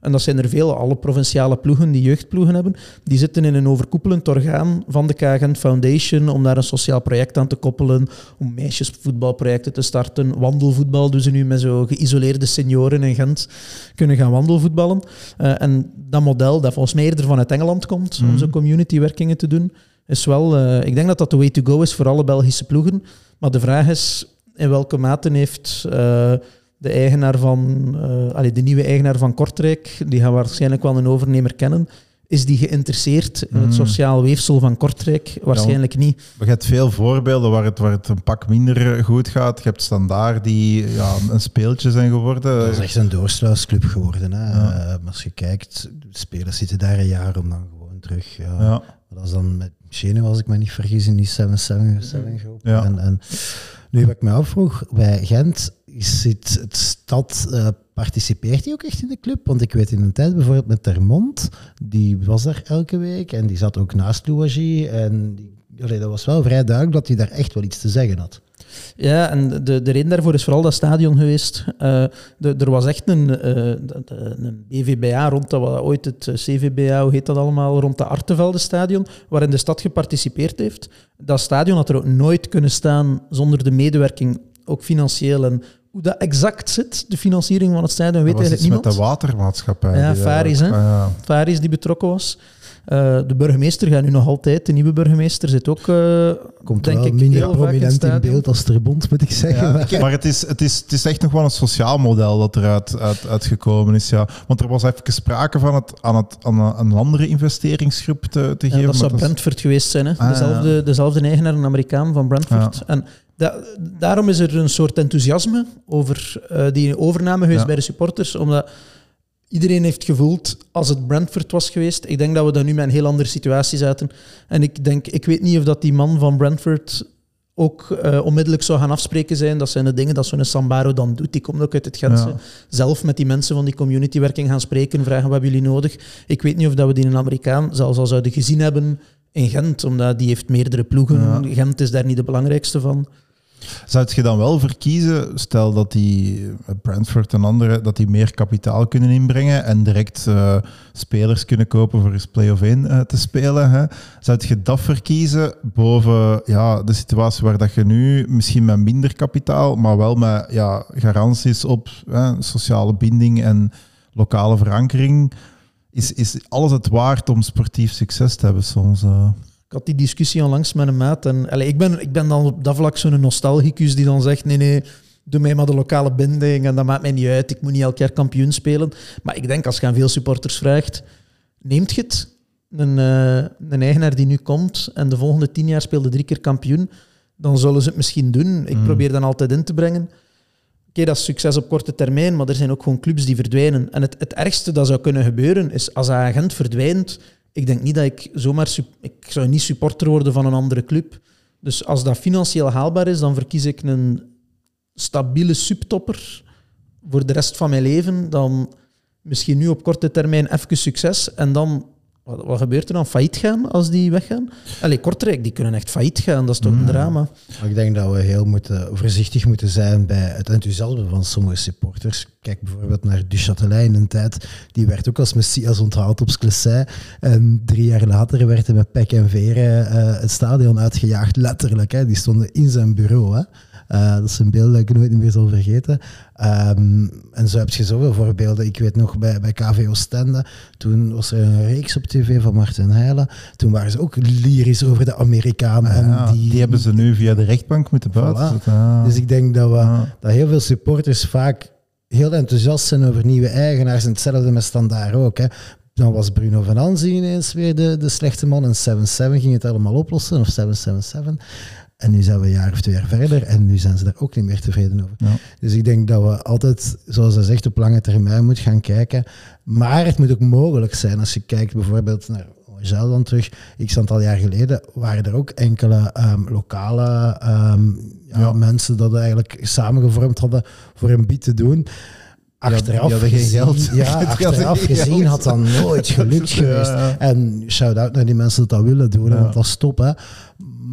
en dat zijn er veel, alle provinciale ploegen die jeugdploegen hebben, die zitten in een overkoepelend orgaan van de K Gent Foundation om daar een sociaal project aan te koppelen, om meisjesvoetbalprojecten te starten. Wandelvoetbal doen ze nu met zo geïsoleerde senioren in Gent kunnen gaan wandelvoetballen. Uh, en dat model, dat volgens mij eerder vanuit Engeland komt, mm. om zo communitywerkingen te doen, is wel... Uh, ik denk dat dat de way to go is voor alle Belgische ploegen. Maar de vraag is, in welke mate heeft uh, de eigenaar van... Uh, allee, de nieuwe eigenaar van Kortrijk, die gaan waarschijnlijk wel een overnemer kennen, is die geïnteresseerd in het sociaal weefsel van Kortrijk? Waarschijnlijk ja, niet. Je hebt veel voorbeelden waar het, waar het een pak minder goed gaat. Je hebt Standaard die ja, een speeltje zijn geworden. Dat is echt een doorsluisclub geworden. Hè. Ja. Uh, als je kijkt, de spelers zitten daar een jaar om dan gewoon terug... Ja. Ja. Dat is dan met Chene, als ik me niet vergis, in die zeven zeven groep. Ja. En, en nu wat ik me afvroeg, bij Gent zit het stad... Uh, participeert hij ook echt in de club? Want ik weet in een tijd bijvoorbeeld met Termont, die was daar elke week en die zat ook naast Louwagie. En die, allee, dat was wel vrij duidelijk dat hij daar echt wel iets te zeggen had. Ja, en de, de reden daarvoor is vooral dat stadion geweest. Uh, de, er was echt een, uh, een B V B A rond, dat was ooit het C V B A, hoe heet dat allemaal, rond de Artevelde-stadion, waarin de stad geparticipeerd heeft. Dat stadion had er ook nooit kunnen staan zonder de medewerking, ook financieel. En hoe dat exact zit, de financiering van het stadion, weet eigenlijk niemand. Met de watermaatschappij. Ja, Faris, hè. Ah, ja. Faris die betrokken was. Uh, de burgemeester gaat nu nog altijd, de nieuwe burgemeester zit ook, uh, Komt denk wel ik, minder heel prominent in, in beeld als Terbond, moet ik zeggen. Ja, maar het is, het, is, het is echt nog wel een sociaal model dat eruit uit, uitgekomen is. Ja. Want er was even sprake van het aan, het, aan een andere investeringsgroep te, te geven. Ja, dat zou Brentford geweest zijn. Hè? Ah, dezelfde, ja. dezelfde eigenaar, een Amerikaan van Brentford. Ja. En da, daarom is er een soort enthousiasme over uh, die overname geweest ja. bij de supporters, omdat... Iedereen heeft gevoeld, als het Brentford was geweest, ik denk dat we dan nu met een heel andere situatie zaten. En ik denk, ik weet niet of dat die man van Brentford ook uh, onmiddellijk zou gaan afspreken zijn. Dat zijn de dingen dat zo'n Sambaro dan doet. Die komt ook uit het Gentse. Ja. Zelf met die mensen van die communitywerking gaan spreken, vragen wat hebben jullie nodig. Ik weet niet of dat we die in Amerikaan zelfs al zouden gezien hebben in Gent, omdat die heeft meerdere ploegen. Ja. Gent is daar niet de belangrijkste van. Zou je dan wel verkiezen, stel dat die Brentford en anderen, dat die meer kapitaal kunnen inbrengen en direct uh, spelers kunnen kopen voor eens play-off één uh, te spelen? Hè? Zou je dat verkiezen boven ja, de situatie waar dat je nu misschien met minder kapitaal, maar wel met ja, garanties op hè, sociale binding en lokale verankering? Is, is alles het waard om sportief succes te hebben soms? Uh? Ik had die discussie onlangs met een maat. En, allez, ik, ben, ik ben dan op dat vlak zo'n nostalgicus die dan zegt, nee, nee, doe mij maar de lokale binding en dat maakt mij niet uit. Ik moet niet elk jaar kampioen spelen. Maar ik denk, als je aan veel supporters vraagt, neemt je het? Een, uh, een eigenaar die nu komt en de volgende tien jaar speelde drie keer kampioen, dan zullen ze het misschien doen. Ik mm. probeer dan altijd in te brengen. Oké, okay, dat is succes op korte termijn, maar er zijn ook gewoon clubs die verdwijnen. En het, het ergste dat zou kunnen gebeuren, is als een agent verdwijnt. Ik denk niet dat ik zomaar... Ik zou niet supporter worden van een andere club. Dus als dat financieel haalbaar is, dan verkies ik een stabiele subtopper voor de rest van mijn leven. Dan misschien nu op korte termijn even succes. En dan... Wat, wat gebeurt er dan? Failliet gaan als die weggaan? Allee, Kortrijk, die kunnen echt failliet gaan. Dat is toch een drama? Ik denk dat we heel moeten, voorzichtig moeten zijn bij het enthousiasme van sommige supporters. Kijk bijvoorbeeld naar Du Châtelet in een tijd. Die werd ook als messias onthaald op Sclessin. En drie jaar later werd hij met pek en veren uh, het stadion uitgejaagd. Letterlijk. Hè. Die stonden in zijn bureau. Hè. Uh, dat is een beeld dat ik nooit meer zal vergeten. Um, en zo heb je zoveel voorbeelden. Ik weet nog bij, bij K V Oostende, toen was er een reeks op tv van Martin Heijlen. Toen waren ze ook lyrisch over de Amerikanen. Ja, en die, die hebben ze nu via de rechtbank moeten buiten. Voilà. Ja. Dus ik denk dat, we, ja. dat heel veel supporters vaak heel enthousiast zijn over nieuwe eigenaars. En hetzelfde met Standaard ook. Hè. Dan was Bruno van Anzi ineens weer de, de slechte man. En zeven zeven ging het allemaal oplossen. Of zeven zeven zeven. En nu zijn we een jaar of twee jaar verder en nu zijn ze daar ook niet meer tevreden over. Ja. Dus ik denk dat we altijd, zoals hij zegt, op lange termijn moeten gaan kijken. Maar het moet ook mogelijk zijn. Als je kijkt bijvoorbeeld naar Oegel dan terug, x aantal jaar geleden, waren er ook enkele um, lokale um, ja, ja. mensen dat eigenlijk samengevormd hadden voor een bied te doen. Achteraf ja, gezien, geen geld. Ja, achteraf gezien geld. Had dat nooit gelukt geweest. Ja, ja. En shout-out naar die mensen dat dat willen doen, ja. want dat is top, hè.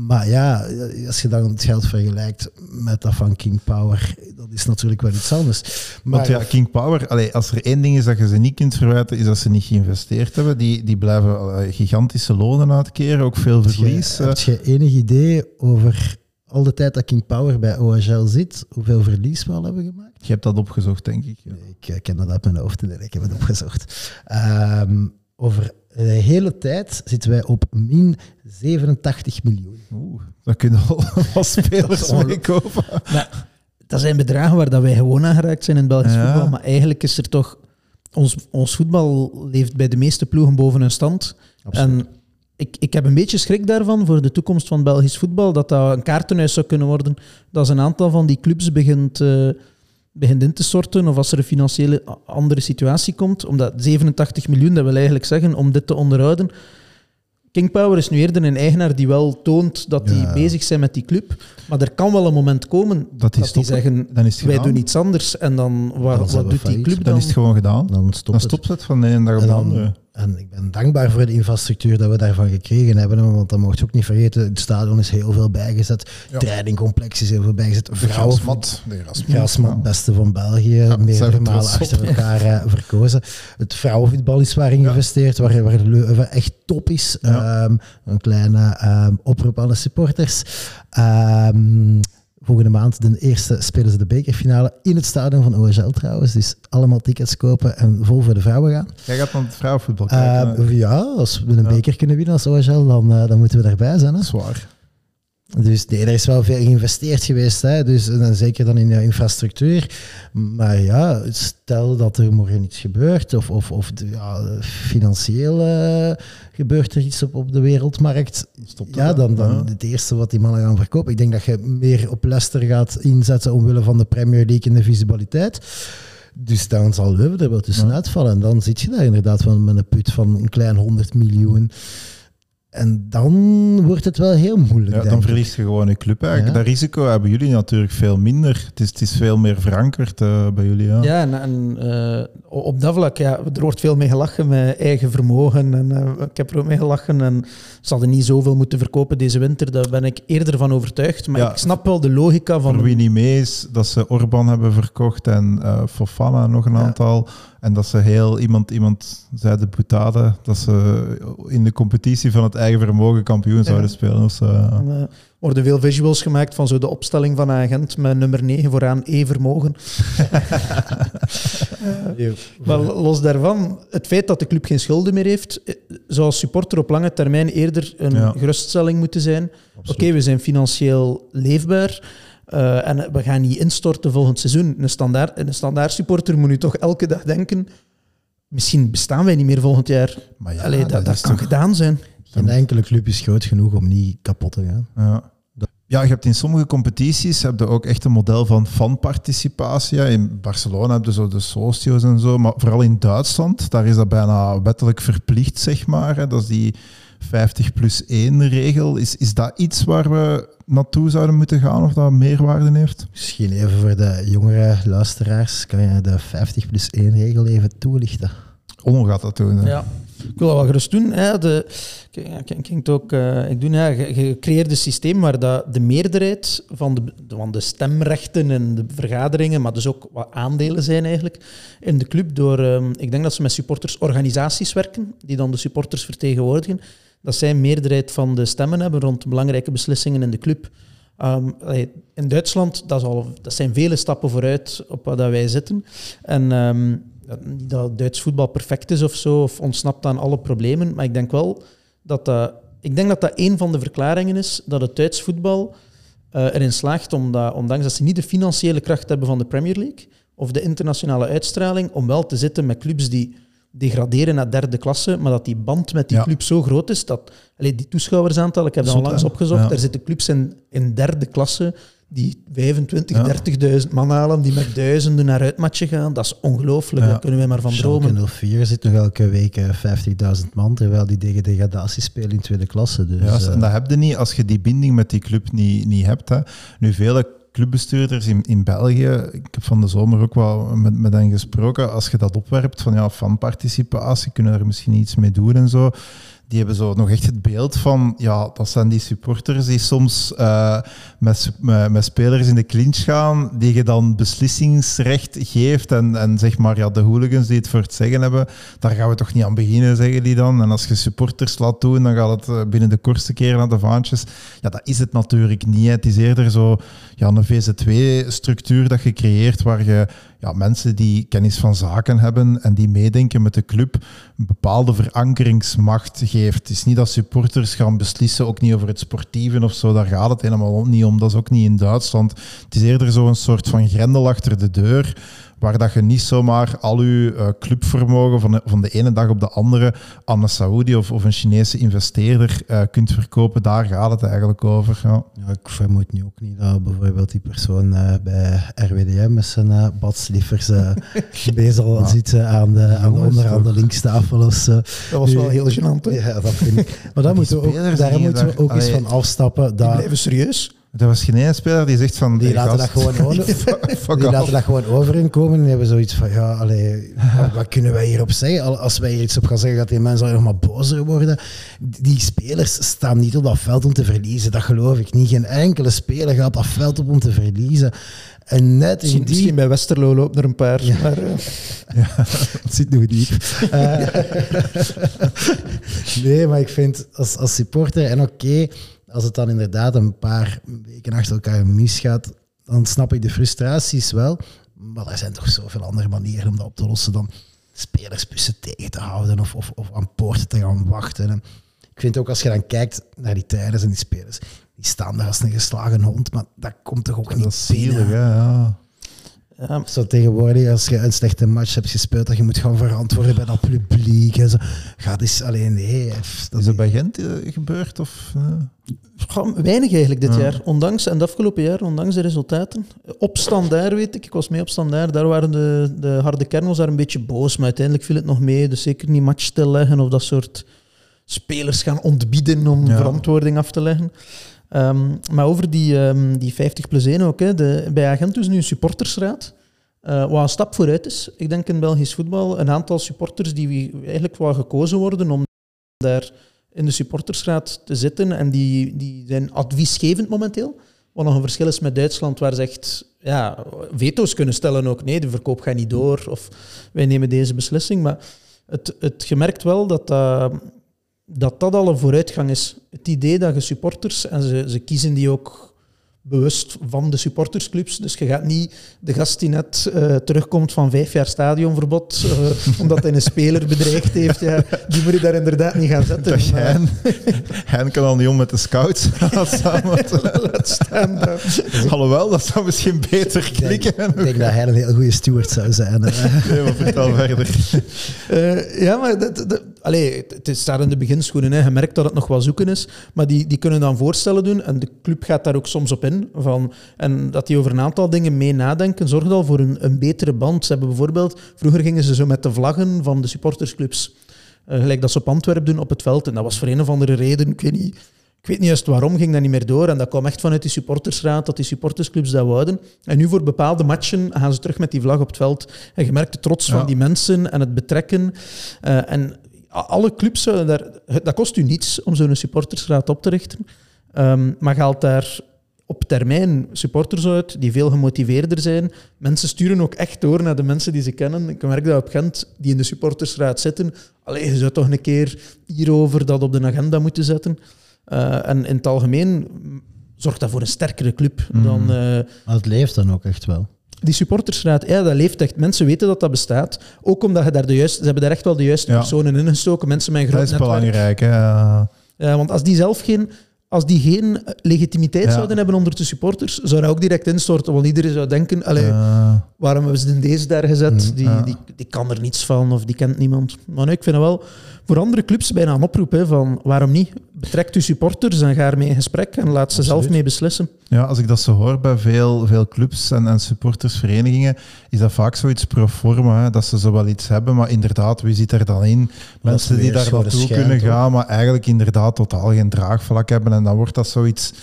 Maar ja, als je dan het geld vergelijkt met dat van King Power, dat is natuurlijk wel iets anders. Maar Want ja, King Power, allee, als er één ding is dat je ze niet kunt verwijten, is dat ze niet geïnvesteerd hebben. Die, die blijven allee, gigantische lonen uitkeren, ook veel verlies. Heb je, heb je enig idee over al de tijd dat King Power bij O H L zit, hoeveel verlies we al hebben gemaakt? Je hebt dat opgezocht, denk ik. Ja. Nee, ik uh, ken dat uit mijn hoofd, nee, ik heb het opgezocht. Um, over de hele tijd zitten wij op min zevenentachtig miljoen. Oeh, dat kunnen al wat spelers meekopen. Maar dat zijn bedragen waar dat wij gewoon aan geraakt zijn in het Belgisch Ja. voetbal. Maar eigenlijk is er toch... Ons, ons voetbal leeft bij de meeste ploegen boven hun stand. Absoluut. En ik, ik heb een beetje schrik daarvan voor de toekomst van Belgisch voetbal, dat dat een kaartenhuis zou kunnen worden, dat een aantal van die clubs begint, uh, begint in te storten, of als er een financiële andere situatie komt. Omdat zevenentachtig miljoen, dat wil eigenlijk zeggen, om dit te onderhouden. King Power is nu eerder een eigenaar die wel toont dat die Ja. bezig zijn met die club. Maar er kan wel een moment komen dat die, stoppen. zeggen, Dan is het wij gedaan. doen iets anders. En dan, wat, Dan zijn wat we doet die failliet. club Dan dan? is het gewoon gedaan. Dan Dan stopt het. stopt het van de ene dag op En, de dan, andere. en ik ben dankbaar voor de infrastructuur dat we daarvan gekregen hebben, want dat mocht je ook niet vergeten. Het stadion is heel veel bijgezet. Ja. Trainingcomplex is heel veel bijgezet. Vrouwen, Grasmat. De grasmat. Grasmat, beste van België, Ja, zijn meerdere we malen trots op, achter hè. elkaar uh, verkozen. Het vrouwenvoetbal is waarin Ja. geïnvesteerd, waar, waar Leuven echt top is. Ja. Um, een kleine um, oproep aan de supporters. Um, Volgende maand, de eerste, spelen ze de bekerfinale in het stadion van O H L trouwens. Dus allemaal tickets kopen en vol voor de vrouwen gaan. Jij gaat naar het vrouwenvoetbal kijken. Uh, ja, als we een Ja. beker kunnen winnen als O H L, dan, uh, dan moeten we daarbij zijn. Hè? Zwaar. Dus nee, er is wel veel geïnvesteerd geweest. Hè? Dus, en zeker dan in de infrastructuur. Maar ja, stel dat er morgen iets gebeurt, of, of, of de, ja, financieel uh, gebeurt er iets op, op de wereldmarkt. Stopt Ja, het, dan, dan ja. het eerste wat die mannen gaan verkopen. Ik denk dat je meer op Leicester gaat inzetten omwille van de Premier League en de visibiliteit. Dus dan zal Leuven er wel tussenuit vallen. En dan zit je daar inderdaad wel met een put van een klein honderd miljoen. En dan wordt het wel heel moeilijk. Ja, denk dan ik. verlies je gewoon je club eigenlijk. Ja. Dat risico hebben jullie natuurlijk veel minder. Het is, het is veel meer verankerd uh, bij jullie. Ja. Ja, en, en uh, op dat vlak, ja, er wordt veel mee gelachen met eigen vermogen. En, uh, ik heb er ook mee gelachen. En ze hadden niet zoveel moeten verkopen deze winter. Daar ben ik eerder van overtuigd. Maar Ja. ik snap wel de logica van... Voor wie niet mee is, dat ze Orban hebben verkocht en uh, Fofana nog een Ja. aantal. En dat ze heel iemand, iemand zei de boutade, dat ze in de competitie van het eigen vermogen kampioen zouden Ja. spelen. Dus, uh, Er uh, worden veel visuals gemaakt van zo de opstelling van een agent met nummer negen vooraan E-vermogen. uh, maar los daarvan, het feit dat de club geen schulden meer heeft, zou als supporter op lange termijn eerder een Ja. geruststelling moeten zijn. Oké, okay, we zijn financieel leefbaar. Uh, en we gaan niet instorten volgend seizoen. Een standaard, een standaard supporter moet nu toch elke dag denken, misschien bestaan wij niet meer volgend jaar. maar ja, Allee, dat, dat, dat is kan toch- gedaan zijn. Geen enkele club is groot genoeg om niet kapot te gaan. Ja. Ja, je hebt in sommige competities heb je ook echt een model van fanparticipatie. Ja. In Barcelona heb je zo de socio's en zo, maar vooral in Duitsland, daar is dat bijna wettelijk verplicht, zeg maar. Hè. Dat is die vijftig plus één regel. Is, is dat iets waar we naartoe zouden moeten gaan of dat meerwaarde heeft? Misschien even voor de jongere luisteraars, kan je de vijftig plus één regel even toelichten? Onno gaat dat doen. Hè. Ja. Ik wil dat wel gerust doen. Hè. De, ik, ik, ik, ook, uh, ik doe, ja, je, je creëert een systeem waar dat de meerderheid van de, van de stemrechten en de vergaderingen, maar dus ook wat aandelen zijn eigenlijk in de club. Door, um, ik denk dat ze met supportersorganisaties werken, die dan de supporters vertegenwoordigen. Dat zij een meerderheid van de stemmen hebben rond belangrijke beslissingen in de club. Um, in Duitsland, dat, is al, dat zijn vele stappen vooruit op wat wij zitten. En um, niet dat Duits voetbal perfect is of zo, of ontsnapt aan alle problemen, maar ik denk wel dat dat, ik denk dat, dat een van de verklaringen is dat het Duits voetbal uh, erin slaagt, omdat, ondanks dat ze niet de financiële kracht hebben van de Premier League of de internationale uitstraling, om wel te zitten met clubs die degraderen naar derde klasse, maar dat die band met die Ja. club zo groot is, dat allee, die toeschouwersaantal, ik heb dat Zot, onlangs hè? opgezocht, Ja. daar zitten clubs in, in derde klasse die vijfentwintig, Ja. dertigduizend man halen, die met duizenden naar uitmatchen gaan. Dat is ongelooflijk, Ja. daar kunnen wij maar van dromen. Schalke nul vier zit nog elke week uh, vijftigduizend man, terwijl die tegen degradatie spelen in tweede klasse. Dus, Ja, uh, en dat heb je niet als je die binding met die club niet, niet hebt. Hè. Nu, vele clubbestuurders in, in België, ik heb van de zomer ook wel met, met hen gesproken, als je dat opwerpt van ja, fanparticipatie, kunnen er misschien iets mee doen en zo. die hebben zo nog echt het beeld van, ja, dat zijn die supporters die soms uh, met, met, met spelers in de clinch gaan, die je dan beslissingsrecht geeft en, en zeg maar, ja, de hooligans die het voor het zeggen hebben, daar gaan we toch niet aan beginnen, zeggen die dan. En als je supporters laat doen, dan gaat het binnen de kortste keer naar de vaantjes. Ja, dat is het natuurlijk niet. Hè. Het is eerder zo ja, een V Z W-structuur dat je creëert, waar je ja, mensen die kennis van zaken hebben en die meedenken met de club een bepaalde verankeringsmacht geeft. Het is niet dat supporters gaan beslissen, ook niet over het sportieve of zo, daar gaat het helemaal niet om. Dat is ook niet in Duitsland. Het is eerder zo'n soort van grendel achter de deur, waar dat je niet zomaar al je uh, clubvermogen van de, van de ene dag op de andere aan een Saoedi of, of een Chinese investeerder uh, kunt verkopen. Daar gaat het eigenlijk over. Ja. Ja, ik vermoed nu ook niet dat bijvoorbeeld die persoon uh, bij R W D M met zijn uh, badsliffers uh, bezig zal ja. zitten aan de, aan de onderaan de linkstafel of zo. Dat was wel heel gênant. Ja, dat vind ik. Maar daar moeten we ook, daar moeten we ook daar, eens allee, van afstappen. Die blijven serieus. Er was geen ene speler die zegt van... Die laten, dat gewoon, over, die laten dat gewoon overinkomen en die hebben zoiets van, ja, allee, wat kunnen wij hierop zeggen? Als wij hier iets op gaan zeggen, gaat die mensen alleen nog maar bozer worden. Die spelers staan niet op dat veld om te verliezen, dat geloof ik niet. Geen enkele speler gaat dat veld op om te verliezen. En net misschien, in die... misschien bij Westerlo loopt er een paar. Ja. Maar, uh... ja, dat zit nog diep. Uh, nee, maar ik vind als, als supporter, en oké, okay, als het dan inderdaad een paar weken achter elkaar misgaat, dan snap ik de frustraties wel. Maar er zijn toch zoveel andere manieren om dat op te lossen dan spelersbussen tegen te houden of, of, of aan poorten te gaan wachten. En ik vind ook als je dan kijkt naar die trainers en die spelers, die staan daar als een geslagen hond, maar dat komt toch ook dat niet is zielig, hè? Ja. Ja, zo tegenwoordig, als je een slechte match hebt gespeeld, dat je moet gaan verantwoorden bij dat publiek. En zo. Gaat eens alleen, nee. Dat is het bij Gent uh, gebeurd? Of, uh? Goh, weinig eigenlijk dit ja. jaar, ondanks, en het afgelopen jaar, ondanks de resultaten. Op Standaard weet ik, ik was mee op Standaard, daar waren de, de harde kernels daar een beetje boos, maar uiteindelijk viel het nog mee, dus zeker niet match stilleggen of dat soort spelers gaan ontbieden om ja. verantwoording af te leggen. Um, maar over die, um, die vijftig plus één ook. Hè. De, bij Agent is nu een supportersraad, uh, wat een stap vooruit is. Ik denk in Belgisch voetbal een aantal supporters die eigenlijk wel gekozen worden om daar in de supportersraad te zitten. En die, die zijn adviesgevend momenteel. Wat nog een verschil is met Duitsland, waar ze echt ja, veto's kunnen stellen ook. Nee, de verkoop gaat niet door. Of wij nemen deze beslissing. Maar het, het gemerkt wel dat dat... Uh, dat dat al een vooruitgang is. Het idee dat je supporters, en ze, ze kiezen die ook bewust van de supportersclubs, dus je gaat niet de gast die net uh, terugkomt van vijf jaar stadionverbod, uh, omdat hij een speler bedreigd heeft, ja, die moet je daar inderdaad niet gaan zetten. Dat maar... Hein, Hein kan al niet om met de scouts. Laat staan dan. Alhoewel, dat zou misschien beter klikken. Ik denk, ik denk dat hij een heel goede steward zou zijn. Nee, maar vertel verder. Uh, ja, maar dat, dat, allee, het staat in de beginschoenen. Hè. Je merkt dat het nog wel zoeken is, maar die, die kunnen dan voorstellen doen en de club gaat daar ook soms op in. Van, en dat die over een aantal dingen mee nadenken, zorgt al voor een, een betere band. Ze hebben bijvoorbeeld, vroeger gingen ze zo met de vlaggen van de supportersclubs, uh, gelijk dat ze op Antwerpen doen op het veld. En dat was voor een of andere reden, ik weet niet, ik weet niet juist waarom, ging dat niet meer door. En dat kwam echt vanuit die supportersraad, dat die supportersclubs dat wouden. En nu voor bepaalde matchen gaan ze terug met die vlag op het veld. En je merkt de trots ja. van die mensen en het betrekken. Uh, en alle clubs, daar, dat kost u niets om zo'n supportersraad op te richten. Um, maar je haalt daar op termijn supporters uit die veel gemotiveerder zijn. Mensen sturen ook echt door naar de mensen die ze kennen. Ik merk dat op Gent, die in de supportersraad zitten. Allee, je zou toch een keer hierover dat op de agenda moeten zetten. Uh, en in het algemeen zorgt dat voor een sterkere club. Mm. Dan, uh, maar het leeft dan ook echt wel. Die supportersraad, ja, dat leeft echt. Mensen weten dat dat bestaat. Ook omdat je daar de juiste, ze hebben daar echt wel de juiste ja. personen in gestoken. Mensen met een groot netwerk. Dat is netwerk. belangrijk, hè? Ja, want als die zelf geen... Als die geen legitimiteit ja. zouden hebben onder de supporters, zou dat ook direct instorten. Want iedereen zou denken, allee, uh, waarom hebben ze deze daar gezet? Die, uh. die, die kan er niets van of die kent niemand. Maar nee, ik vind het wel voor andere clubs bijna een oproep. Hè, van waarom niet? Betrekt uw supporters en ga ermee in gesprek en laat ze Absoluut. zelf mee beslissen. Ja, als ik dat zo hoor bij veel, veel clubs en, en supportersverenigingen, is dat vaak zoiets pro forma, hè, dat ze zo wel iets hebben. Maar inderdaad, wie zit er dan in? Mensen die daar naartoe kunnen gaan, maar eigenlijk inderdaad totaal geen draagvlak hebben. En dan wordt dat zoiets...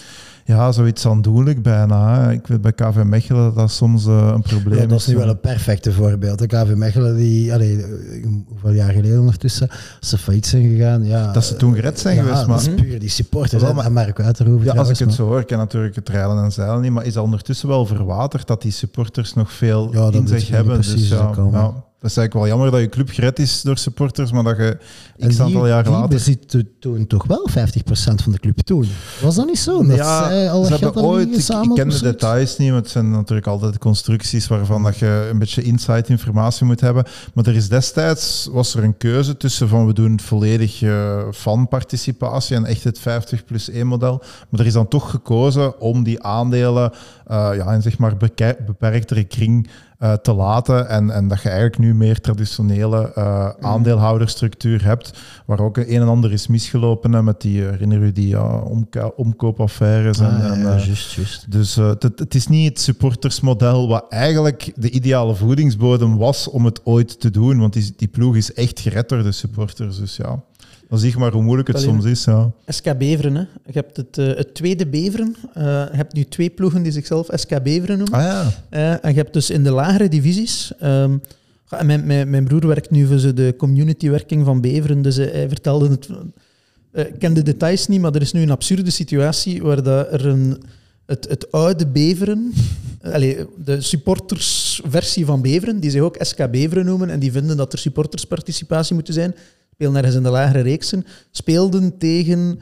Ja, zoiets aandoenlijk bijna. Hè. Ik weet bij K V Mechelen dat dat soms uh, een probleem is. Ja, dat is nu wel een perfecte voorbeeld. De K V Mechelen, die, allee, hoeveel jaar geleden ondertussen, als ze failliet zijn gegaan. Ja, dat ze toen gered zijn ja, geweest. Maar dat is puur die supporters. Ja, maar, en Marco Uiterhoeven. Ja, als ik het maar. zo hoor, ik ken natuurlijk het rijden en zeilen niet, maar is dat ondertussen wel verwaterd dat die supporters nog veel ja, in zich hebben? Precies dus ja, komen. ja. Dat is eigenlijk wel jammer dat je club gered is door supporters, maar dat je x aantal jaar die later... bezit toen toch wel vijftig procent van de club toen. Was dat niet zo? Dat ja, zij al ze dat hebben ooit... Ik, ik ken de details niet, want het zijn natuurlijk altijd constructies waarvan dat je een beetje inside informatie moet hebben. Maar er is destijds, was er een keuze tussen van we doen volledig uh, fanparticipatie en echt het vijftig plus één model. Maar er is dan toch gekozen om die aandelen uh, ja, in zeg maar beperktere kring Uh, te laten en, en dat je eigenlijk nu meer traditionele uh, aandeelhouderstructuur hebt, waar ook een en ander is misgelopen hè, met die, herinner je die ja, omka- omkoopaffaires. Ah, en, ja, en, ja, uh, just, just. Dus uh, het, het is niet het supportersmodel wat eigenlijk de ideale voedingsbodem was om het ooit te doen, want die, die ploeg is echt gered door de supporters. Dus ja, dan zie je maar hoe moeilijk het Alleen, soms is. Ja. S K Beveren, hè. Je hebt het, uh, het tweede Beveren. Uh, je hebt nu twee ploegen die zichzelf S K Beveren noemen. Ah, ja. Uh, en je hebt dus in de lagere divisies... Um, mijn, mijn, mijn broer werkt nu voor de communitywerking van Beveren, dus hij, hij vertelde het... Uh, ik ken de details niet, maar er is nu een absurde situatie waar dat er een... Het, het oude Beveren, allez, de supportersversie van Beveren, die zich ook S K Beveren noemen en die vinden dat er supportersparticipatie moet zijn, spelen ergens in de lagere reeksen, speelden tegen uh,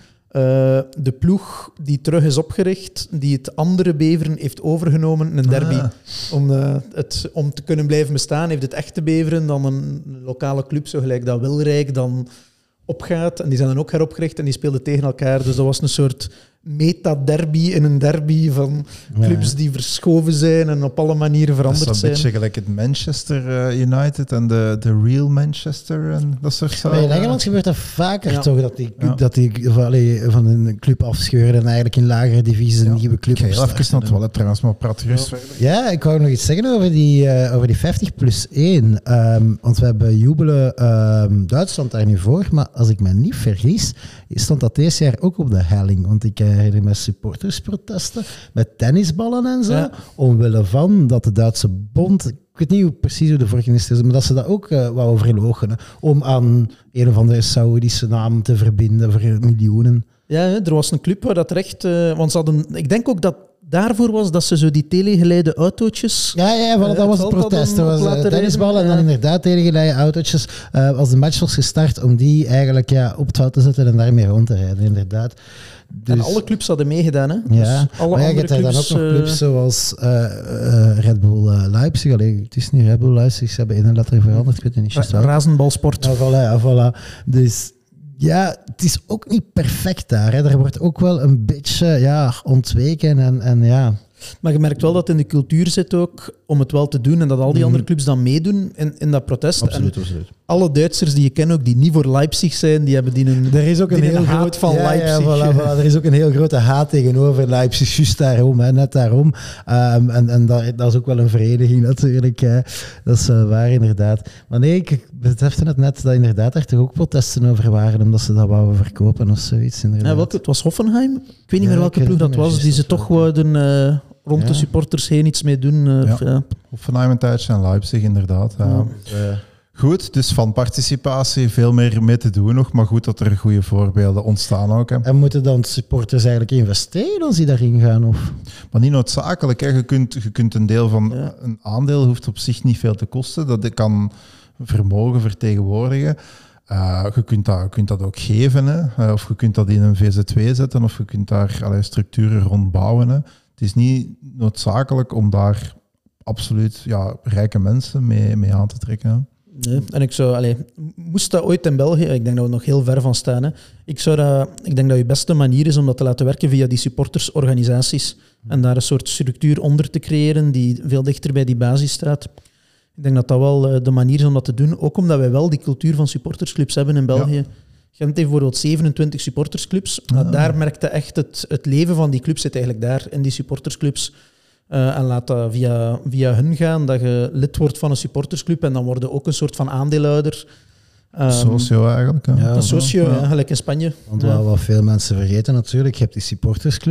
de ploeg die terug is opgericht, die het andere Beveren heeft overgenomen, een derby. Ah. Om, uh, het, om te kunnen blijven bestaan heeft het echte Beveren dan een lokale club, zo gelijk dat Wilrijk dan opgaat. En die zijn dan ook heropgericht en die speelden tegen elkaar. Dus dat was een soort meta-derby in een derby van clubs ja. die verschoven zijn en op alle manieren veranderd zijn. Dat is een beetje gelijk het Manchester United en de, de Real Manchester en dat soort zaken. In Engeland gebeurt dat vaker ja. toch, dat die, ja. dat die van, allee, van een club afscheuren en eigenlijk in lagere divisies een ja. nieuwe club opstarten. Ik ga heel even naar het toilet trouwens, maar praat gerust verder. Ja, ik wou nog iets zeggen over die, uh, over die vijftig plus één. Um, want we hebben jubelen um, Duitsland daar nu voor, maar als ik me niet vergis, stond dat deze jaar ook op de helling. Want ik herinner me supportersprotesten met tennisballen en zo, ja. omwille van dat de Duitse bond, ik weet niet precies hoe de voorgenis is, maar dat ze dat ook uh, wou verloochenen, om aan een of andere Saoedische naam te verbinden voor miljoenen. Ja, er was een club waar dat recht... Uh, want ze hadden... Ik denk ook dat daarvoor was dat ze zo die telegeleide autootjes... Ja, ja voilà, dat was het protest. Dat was uh, tennisballen en dan inderdaad telegeleide autootjes. Uh, als de match was gestart, om die eigenlijk ja, op het veld te zetten en daarmee rond te rijden, inderdaad. Dus, en alle clubs hadden meegedaan, hè? Ja, dus alle maar ja, je hebt daar dan ook nog clubs zoals uh, uh, Red Bull uh, Leipzig. Allee, het is niet Red Bull Leipzig, ze hebben één letter veranderd, ik weet het niet. Ra- Razenbalsport. Ja, voilà, ja, voilà. Dus... Ja, het is ook niet perfect daar. Hè. Er wordt ook wel een beetje ja, ontweken en, en ja... Maar je merkt wel dat in de cultuur zit ook om het wel te doen en dat al die andere clubs dan meedoen in, in dat protest. Absoluut, en absoluut. Alle Duitsers die je kent ook, die niet voor Leipzig zijn, die hebben die een, er is ook een, een heel haat groot, van ja, Leipzig. Ja, voilà, voilà. Er is ook een heel grote haat tegenover Leipzig, juist daarom, hè, net daarom. Um, en en dat, dat is ook wel een vereniging natuurlijk. Hè. Dat is uh, waar, inderdaad. Maar nee, ik besefte het net dat inderdaad er toch ook protesten over waren, omdat ze dat wouden verkopen of zoiets. Inderdaad. Ja, welke, het was Hoffenheim. Ik weet niet ja, meer welke ploeg dat was, die ze toch wouden... Uh, rond ja. de supporters heen iets mee doen. Uh, ja. ja. Hoffenheim een tijdje en Leipzig inderdaad. Ja. Ja. Uh, goed, dus van participatie veel meer mee te doen nog, maar goed dat er goede voorbeelden ontstaan ook. Hè. En moeten dan supporters eigenlijk investeren als die daarin gaan? Of? Maar niet noodzakelijk. Hè. Je, kunt, je kunt een deel van ja. een aandeel hoeft op zich niet veel te kosten. Dat kan vermogen vertegenwoordigen. Uh, je, kunt dat, je kunt dat ook geven, hè. Uh, of je kunt dat in een V Z twee zetten, of je kunt daar allerlei structuren rond bouwen. Hè. Het is niet noodzakelijk om daar absoluut ja, rijke mensen mee, mee aan te trekken. Nee, en ik zou, allez, moest dat ooit in België, ik denk dat we nog heel ver van staan, hè. Ik, zou dat, ik denk dat je beste manier is om dat te laten werken via die supportersorganisaties en daar een soort structuur onder te creëren die veel dichter bij die basis staat. Ik denk dat dat wel de manier is om dat te doen, ook omdat wij wel die cultuur van supportersclubs hebben in België. Ja. Gent heeft bijvoorbeeld zevenentwintig supportersclubs, maar ja. daar merkte echt het, het leven van die clubs zit eigenlijk daar, in die supportersclubs. Uh, en laat dat via, via hun gaan, dat je lid wordt van een supportersclub en dan word je ook een soort van aandeelhouder. Um, socio eigenlijk. Hè? Ja, een socio, ja. Ja, gelijk in Spanje. Want ja. wat veel mensen vergeten natuurlijk, je hebt die supportersclubs,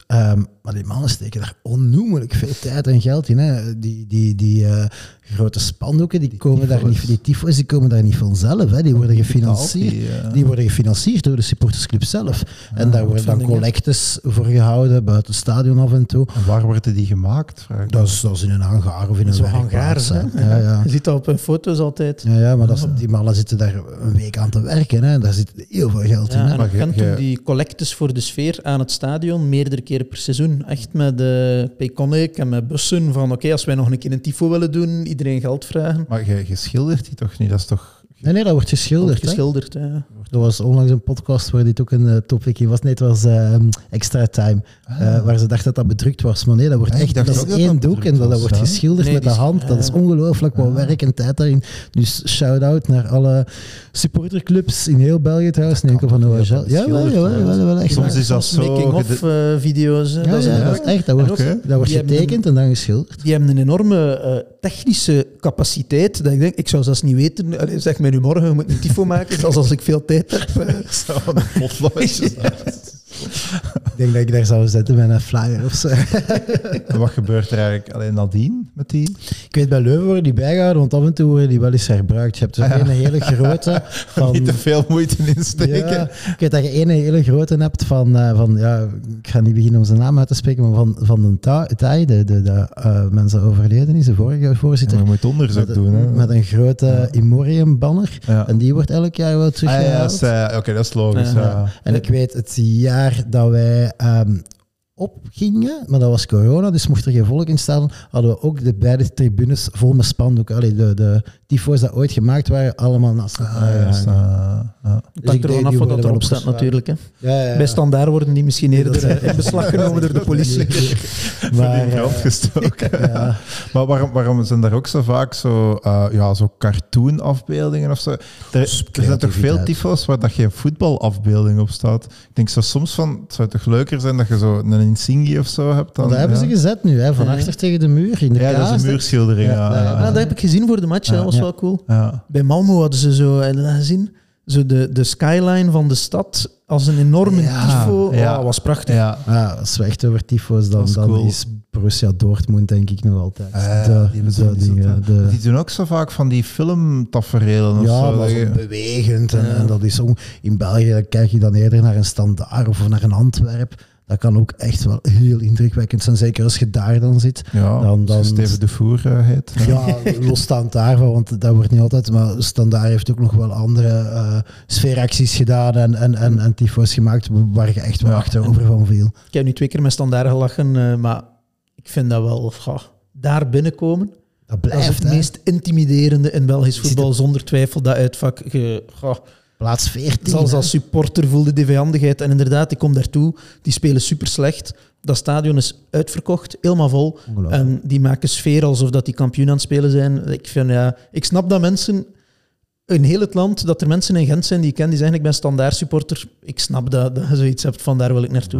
Um, maar die mannen steken daar onnoemelijk veel tijd en geld in. Hè. Die, die, die uh, grote spandoeken, die, die komen daar niet, die tyfo's, die komen daar niet vanzelf. Hè. Die worden gefinancierd. Die, uh... die worden gefinancierd door de supportersclub zelf. Ja, en daar worden dan collectes voor gehouden, buiten het stadion af en toe. En waar worden die gemaakt? Dat is, dat is in een hangar of in een werkplaats. Ja, ja. Ja. Je ziet dat op foto's altijd. Ja, ja maar dat is, die mannen zitten daar een week aan te werken. Hè. Daar zit heel veel geld ja, in. Hè. En dan gaan toen die collectes voor de sfeer aan het stadion, meerdere keren per seizoen. Echt met de uh, Payconic en met bussen van oké, okay, als wij nog een keer een tifo willen doen, iedereen geld vragen. Maar je, je schildert die toch niet? Dat is toch... Nee, nee, dat wordt geschilderd. Dat wordt geschilderd, ja. Er was onlangs een podcast waar dit ook een uh, topic in was. Nee, het was uh, Extra Time. Uh, ah. Waar ze dachten dat dat bedrukt was. Maar nee, dat wordt ah, echt dat is één doek en dat, dat wordt geschilderd nee, met de hand. Uh, dat is ongelooflijk wat uh, werk en tijd daarin. Dus shout-out naar alle supporterclubs in heel België trouwens. Nee, enkel van O H L. Ja, wel, ja, wel, wel, wel echt. Soms is dat zo... Making-of uh, video's. Ja, dat is ja, ja, echt. Dat wordt, okay. dat wordt getekend en dan geschilderd. Die hebben een enorme uh, technische capaciteit. Dat ik denk, ik zou zelfs niet weten. Allee, zeg mij nu morgen, je moet een tifo maken. Zelfs als ik veel tijd heb. Uh. Zo, een potloodje. Ik denk dat ik daar zou zetten met een flyer of zo. En wat gebeurt er eigenlijk alleen nadien met die? Ik weet, bij Leuven worden die bijgehouden, want af en toe worden die wel eens herbruikt. Je hebt er ah, ja. een hele grote... Van, niet te veel moeite insteken. Ja, ik weet dat je een hele grote hebt van, uh, van... Ja, ik ga niet beginnen om zijn naam uit te spreken, maar van, van de Thai, de, de, de uh, mensen overleden is, de vorige voorzitter. Ja, je moet onderzoek met, doen. Hè? Met een grote ja. Imorium-banner. Ja. En die wordt elk jaar wel teruggehaald. Ah, ja, Oké, okay, dat is logisch. Ja. Ja. En ik weet, het jaar dat wij um, opgingen, maar dat was corona, dus mocht er geen volk in staan, hadden we ook de beide tribunes vol met spandoeken. Allee, de, de tifo's die ooit gemaakt waren, allemaal naast elkaar. Ah, ja, ja. ja. Dus dat er gewoon af wat dat erop staat natuurlijk. Hè. Ja, ja, ja. Bij Standaard worden die misschien eerder in beslag genomen door de politie. Maar in brand gestoken. Ja. Maar waarom, waarom zijn er ook zo vaak zo, uh, ja, zo cartoon-afbeeldingen of zo? Er, er zijn toch veel tifo's waar dat geen voetbalafbeelding op staat? Ik denk zo soms van, het zou toch leuker zijn dat je zo een insignie of zo hebt? Dan, dat hebben ja. ze gezet nu, hè, van achter ja. tegen de muur. In de ja, kaas, dat is een muurschildering. Ja, ja, ja, ja. Ja, dat heb ik gezien voor de match, ja. dat was ja. wel cool. Ja. Bij Malmö hadden ze zo, heb je dat gezien? Zo de, de skyline van de stad als een enorme ja, tifo. Ja, oh, was prachtig. Ja. Ja, als we echt over tifo's, dan, dan cool. is Borussia Dortmund denk ik nog altijd. Uh, de, die, de, die, dingen, de, die doen ook zo vaak van die filmtaferelen. Ja, zo, maar zo bewegend. En, ja. en dat is zo, in België kijk je dan eerder naar een Standaard of naar een Antwerp. Dat kan ook echt wel heel indrukwekkend zijn, zeker als je daar dan zit. Ja, dan, dan Steven de Voer uh, heet. Ja, losstaand daarvan, want dat wordt niet altijd... Maar Standaard heeft ook nog wel andere uh, sfeeracties gedaan en, en, en, en tifo's gemaakt waar je echt wel ja. achterover van viel. Ik heb nu twee keer met Standaard gelachen, uh, maar ik vind dat wel... Goh, daar binnenkomen, dat, blijft, dat is het hè? meest intimiderende in Belgisch voetbal, zonder twijfel, dat uitvak... Je, goh, Plaats veertien. Zelfs als supporter voelde die vijandigheid. En inderdaad, ik kom daartoe. Die spelen super slecht. Dat stadion is uitverkocht, helemaal vol. En die maken sfeer alsof dat die kampioen aan het spelen zijn. Ik, vind, ja, ik snap dat mensen in heel het land, dat er mensen in Gent zijn die ik ken, die zeggen ik ben Standaard supporter. Ik snap dat, dat je zoiets hebt, van daar wil ik naartoe.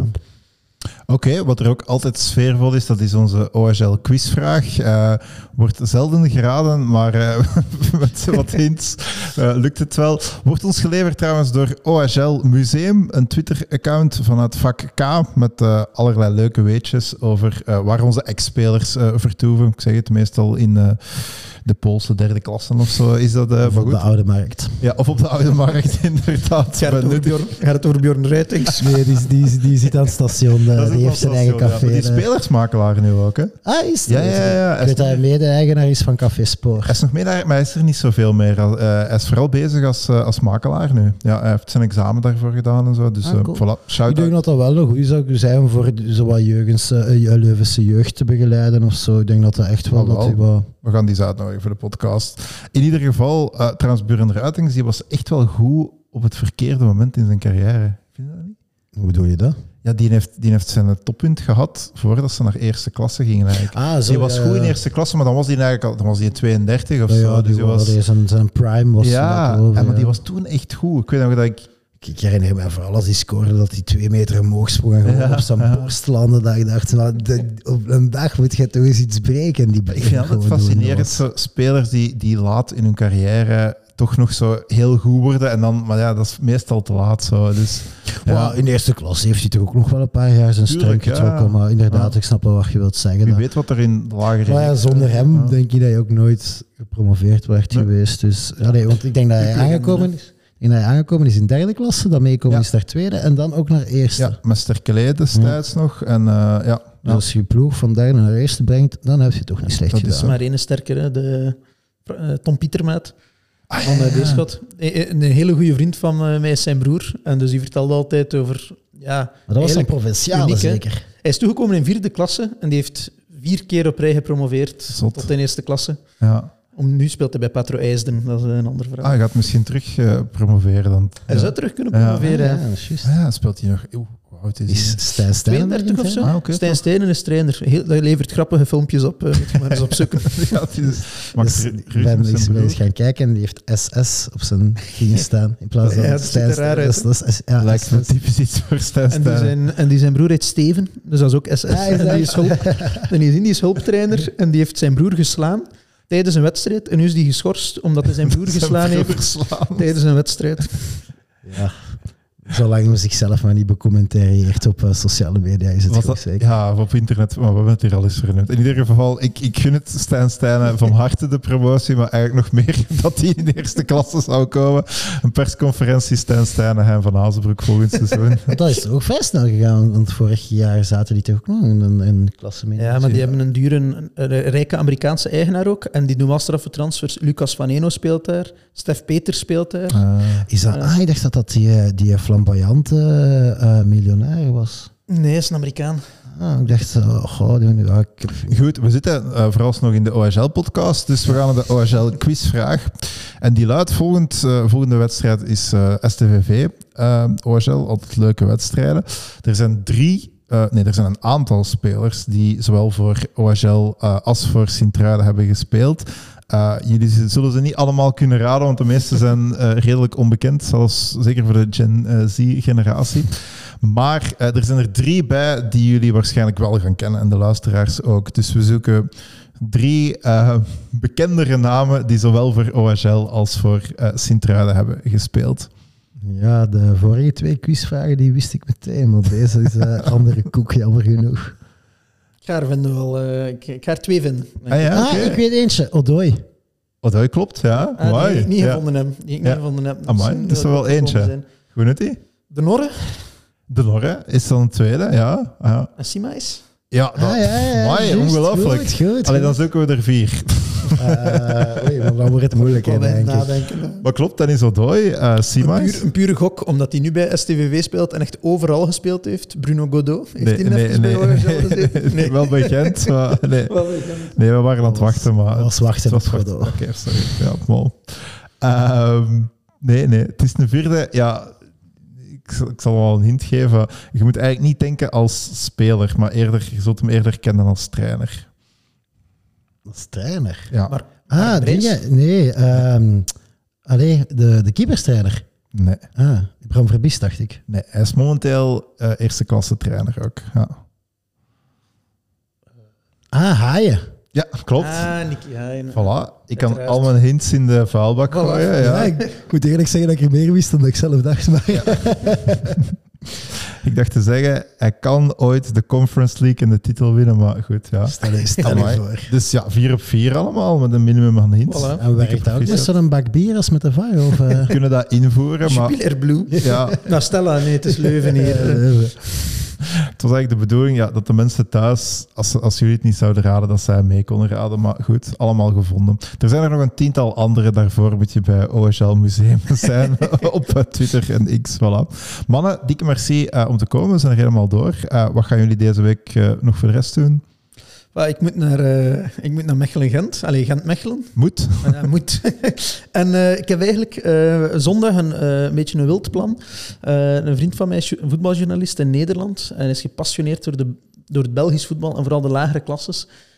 Oké, okay, wat er ook altijd sfeervol is, dat is onze O H L quizvraag. Uh, wordt zelden geraden, maar uh, met wat hints uh, lukt het wel. Wordt ons geleverd trouwens door O H L Museum, een Twitter-account vanuit vak K met uh, allerlei leuke weetjes over uh, waar onze ex-spelers uh, vertoeven. Ik zeg het meestal in uh, de Poolse derde klasse of zo. Is dat, uh, of op goed? De Oude Markt. Ja, of op de Oude Markt, inderdaad. Gaat het over Bjorn, gaat het over Bjorn Ruitings? Nee, die, die, die zit aan het station. Uh, die heeft zijn eigen café. Ja, die spelersmakelaar nu ook, hè? Ah, is het? Ja, ja, ja. Ik weet dat hij mede-eigenaar is van Café Spoor. Hij is nog mede-eigenaar, maar hij is er niet zoveel meer. Uh, hij is vooral bezig als, uh, als makelaar nu. Ja, hij heeft zijn examen daarvoor gedaan en zo. Dus ah, cool. uh, voilà, shout Ik denk dat dat wel een goede zou zijn voor zo wat jeugdse, uh, Leuvense jeugd te begeleiden of zo. Ik denk dat dat echt wel... Oh, wel. Dat hij wel... We gaan die eens uitnodigen voor de podcast. In ieder geval, uh, trouwens, Björn Ruitings, die was echt wel goed op het verkeerde moment in zijn carrière. Vind je dat niet? Hoe bedoel je dat? Ja, die heeft, die heeft zijn toppunt gehad voordat ze naar eerste klasse gingen eigenlijk. Ah, zo, die was ja, goed ja. in eerste klasse, maar dan was die eigenlijk al, dan was die tweeëndertig of ja, zo. Ja, die dus die was, was, zijn, zijn prime was... Ja, over, ja, maar ja. die was toen echt goed. Ik weet nog dat ik... Ik herinner me vooral als hij scoorde dat hij twee meter omhoog sprong en gewoon ja, op zijn ja. borst landde. Dat ik dacht, nou, de, op een dag moet je toch eens iets breken. Die ik vind het altijd fascinerend, zo spelers die, die laat in hun carrière toch nog zo heel goed worden. En dan, maar ja, dat is meestal te laat zo. Dus, ja. ja. In de eerste klas heeft hij toch ook nog wel een paar jaar zijn steun getrokken. Ja. Maar inderdaad, ja. ik snap wel wat je wilt zeggen. Wie dat... weet wat er in de lagere... Maar ja, zonder hem ja. denk je dat je ook nooit gepromoveerd werd nee. geweest. Dus, ja, nee, want ik denk dat hij aangekomen is. En hij aangekomen is in derde klasse, dan meekomen ja. is naar tweede en dan ook naar eerste. Ja, met Sterkelé destijds ja. nog. En, uh, ja. Dus als je je ploeg van derde naar eerste brengt, dan heb je het toch niet slecht dat gedaan. Dat is maar één sterker, hè? De uh, Tom Pietermaat ah, van uh, Beerschot. Een, een hele goede vriend van uh, mij is zijn broer. En dus die vertelde altijd over... Ja, maar dat was een provinciale uniek, zeker? Hè? Hij is toegekomen in vierde klasse en die heeft vier keer op rij gepromoveerd Zot. tot in eerste klasse. Ja. Om, nu speelt hij bij Patro IJsden, dat is een ander verhaal. Ah, hij gaat misschien terug uh, promoveren dan. Hij ja. zou terug kunnen promoveren. Ja, ja, ja, dat is juist. Ja, speelt hij nog... Oeh, hoe oud is hij? Is Stijn Stijnen tweeëndertig of zo? Ah, okay, Stijn Stijnen is trainer. Heel, dat levert grappige filmpjes op. Uh, moet je maar eens opzoeken. ja, is, dus ik ben eens, eens gaan kijken en die heeft S S op zijn dingen staan. In plaats van ja, Stijn Stijnen. Dat, dat is, ja, lijkt me typisch iets voor Stijn Stijnen. En, zijn, en die zijn broer heet Steven, dus dat is ook S S. Ja, en die is, hulp, en die is Indisch hulptrainer en die heeft zijn broer geslaan tijdens een wedstrijd. En nu is die geschorst omdat hij zijn broer geslaan heeft tijdens een wedstrijd. Ja. Zolang hij zichzelf maar niet becommentarieert op uh, sociale media, is het Was goed, dat, zeker? Ja, of op internet, maar we hebben het hier al eens vernoemd. In ieder geval, ik, ik gun het Stijn Stijnen van harte de promotie, maar eigenlijk nog meer dat hij in de eerste klasse zou komen. Een persconferentie Stijn Stijnen, Hein van Azenbroek volgend seizoen. Dat is toch ook vrij snel gegaan, want vorig jaar zaten die toch ook nog in een, een klasse mee. Ja, maar die hebben een dure, een, een rijke Amerikaanse eigenaar ook, en die doen wel straffe transfers. Lucas Van Eno speelt daar, Stef Peters speelt daar. Uh, is dat, uh, ah, ik dacht dat dat die, die flamboyante uh, miljonair was. Nee, is een Amerikaan. Ah, ik dacht, oh, goh, ja, ik heb... Goed, we zitten uh, vooralsnog in de O H L-podcast, dus we gaan naar de O H L-quizvraag. En die luidt, volgend, uh, volgende wedstrijd is uh, S T V V. Uh, O H L, altijd leuke wedstrijden. Er zijn drie, uh, nee, er zijn een aantal spelers die zowel voor O H L uh, als voor Sint-Truiden hebben gespeeld. Uh, jullie zullen ze niet allemaal kunnen raden, want de meeste zijn uh, redelijk onbekend, zelfs zeker voor de Gen uh, Z-generatie. Maar uh, er zijn er drie bij die jullie waarschijnlijk wel gaan kennen en de luisteraars ook. Dus we zoeken drie uh, bekendere namen die zowel voor O H L als voor uh, Sint-Truiden hebben gespeeld. Ja, de vorige twee quizvragen die wist ik meteen, maar deze is een uh, andere koek, jammer genoeg. Ik ga er vinden wel. Uh, ik, ik ga er twee vinden. Ah, ja, ah okay. ik weet eentje. Odoi. Odoi klopt, ja. Ah, die ik niet ja. gevonden heb. Die ik niet ja. gevonden heb. Amai, dat is er wel eentje. Hoe noemt die? De Norre. De Norre is dan een tweede, ja. ja. En Simais? Ja, dat, ah, ja, ja, amai, just, ongelooflijk. Goed, goed, Allee, dan zoeken we er vier. Uh, oei, dan wordt het moeilijk, hè, denk ik. Maar klopt, dan is Odoi, uh, Simais. Een, puur, een pure gok, omdat hij nu bij S T V V speelt en echt overal gespeeld heeft. Bruno Godot. Heeft nee, hij nee, even nee, bij nee, gezeten? nee. Wel bekend, maar nee. Wel bekend. Nee, we waren aan het wachten, maar... Dat was wachten op Godot. Oké, okay, sorry. Ja, mol. Um, nee, nee, het is een vierde... Ja, ik, ik zal wel een hint geven. Je moet eigenlijk niet denken als speler, maar eerder, je zult hem eerder kennen als trainer. Als trainer? Ja. Maar, ah, maar dingen, nee. Um, allee, de, de keeperstrainer. Nee. Ah, Bram Verbiest, dacht ik. Nee, hij is momenteel uh, eerste klasse trainer ook. Ja. Ah, Haaien. Ja, klopt. Ah, Nicky Haaien. Voilà. Ik kan al mijn hints in de vuilbak voilà. gooien. Ja. Ja, ik moet eerlijk zeggen dat ik er meer wist dan dat ik zelf dacht. Maar ja. Ik dacht te zeggen, hij kan ooit de Conference League en de titel winnen, maar goed, ja. Stel je, stel je voor. Dus ja, vier op vier allemaal, met een minimum aan hints. Voilà. En werkt dat ook met zo'n bak bier als met de V A R? Of, uh... We kunnen dat invoeren, maar... Jupiler Blue. Ja. Nou, Stella, nee, het is Leuven hier. Uh, Het was eigenlijk de bedoeling ja, dat de mensen thuis, als, als jullie het niet zouden raden, dat zij mee konden raden. Maar goed, allemaal gevonden. Er zijn er nog een tiental andere. Daarvoor moet je bij O H L Museum zijn op Twitter en X. Voilà. Mannen, dikke merci uh, om te komen. We zijn er helemaal door. Uh, wat gaan jullie deze week uh, nog voor de rest doen? Well, ik, moet naar, uh, ik moet naar Mechelen-Gent. Allee, Gent-Mechelen. Moet. Ja, moet. En uh, ik heb eigenlijk uh, zondag een, uh, een beetje een wild plan. Uh, een vriend van mij is een voetbaljournalist in Nederland en is gepassioneerd door, de, door het Belgisch voetbal en vooral de lagere klasses.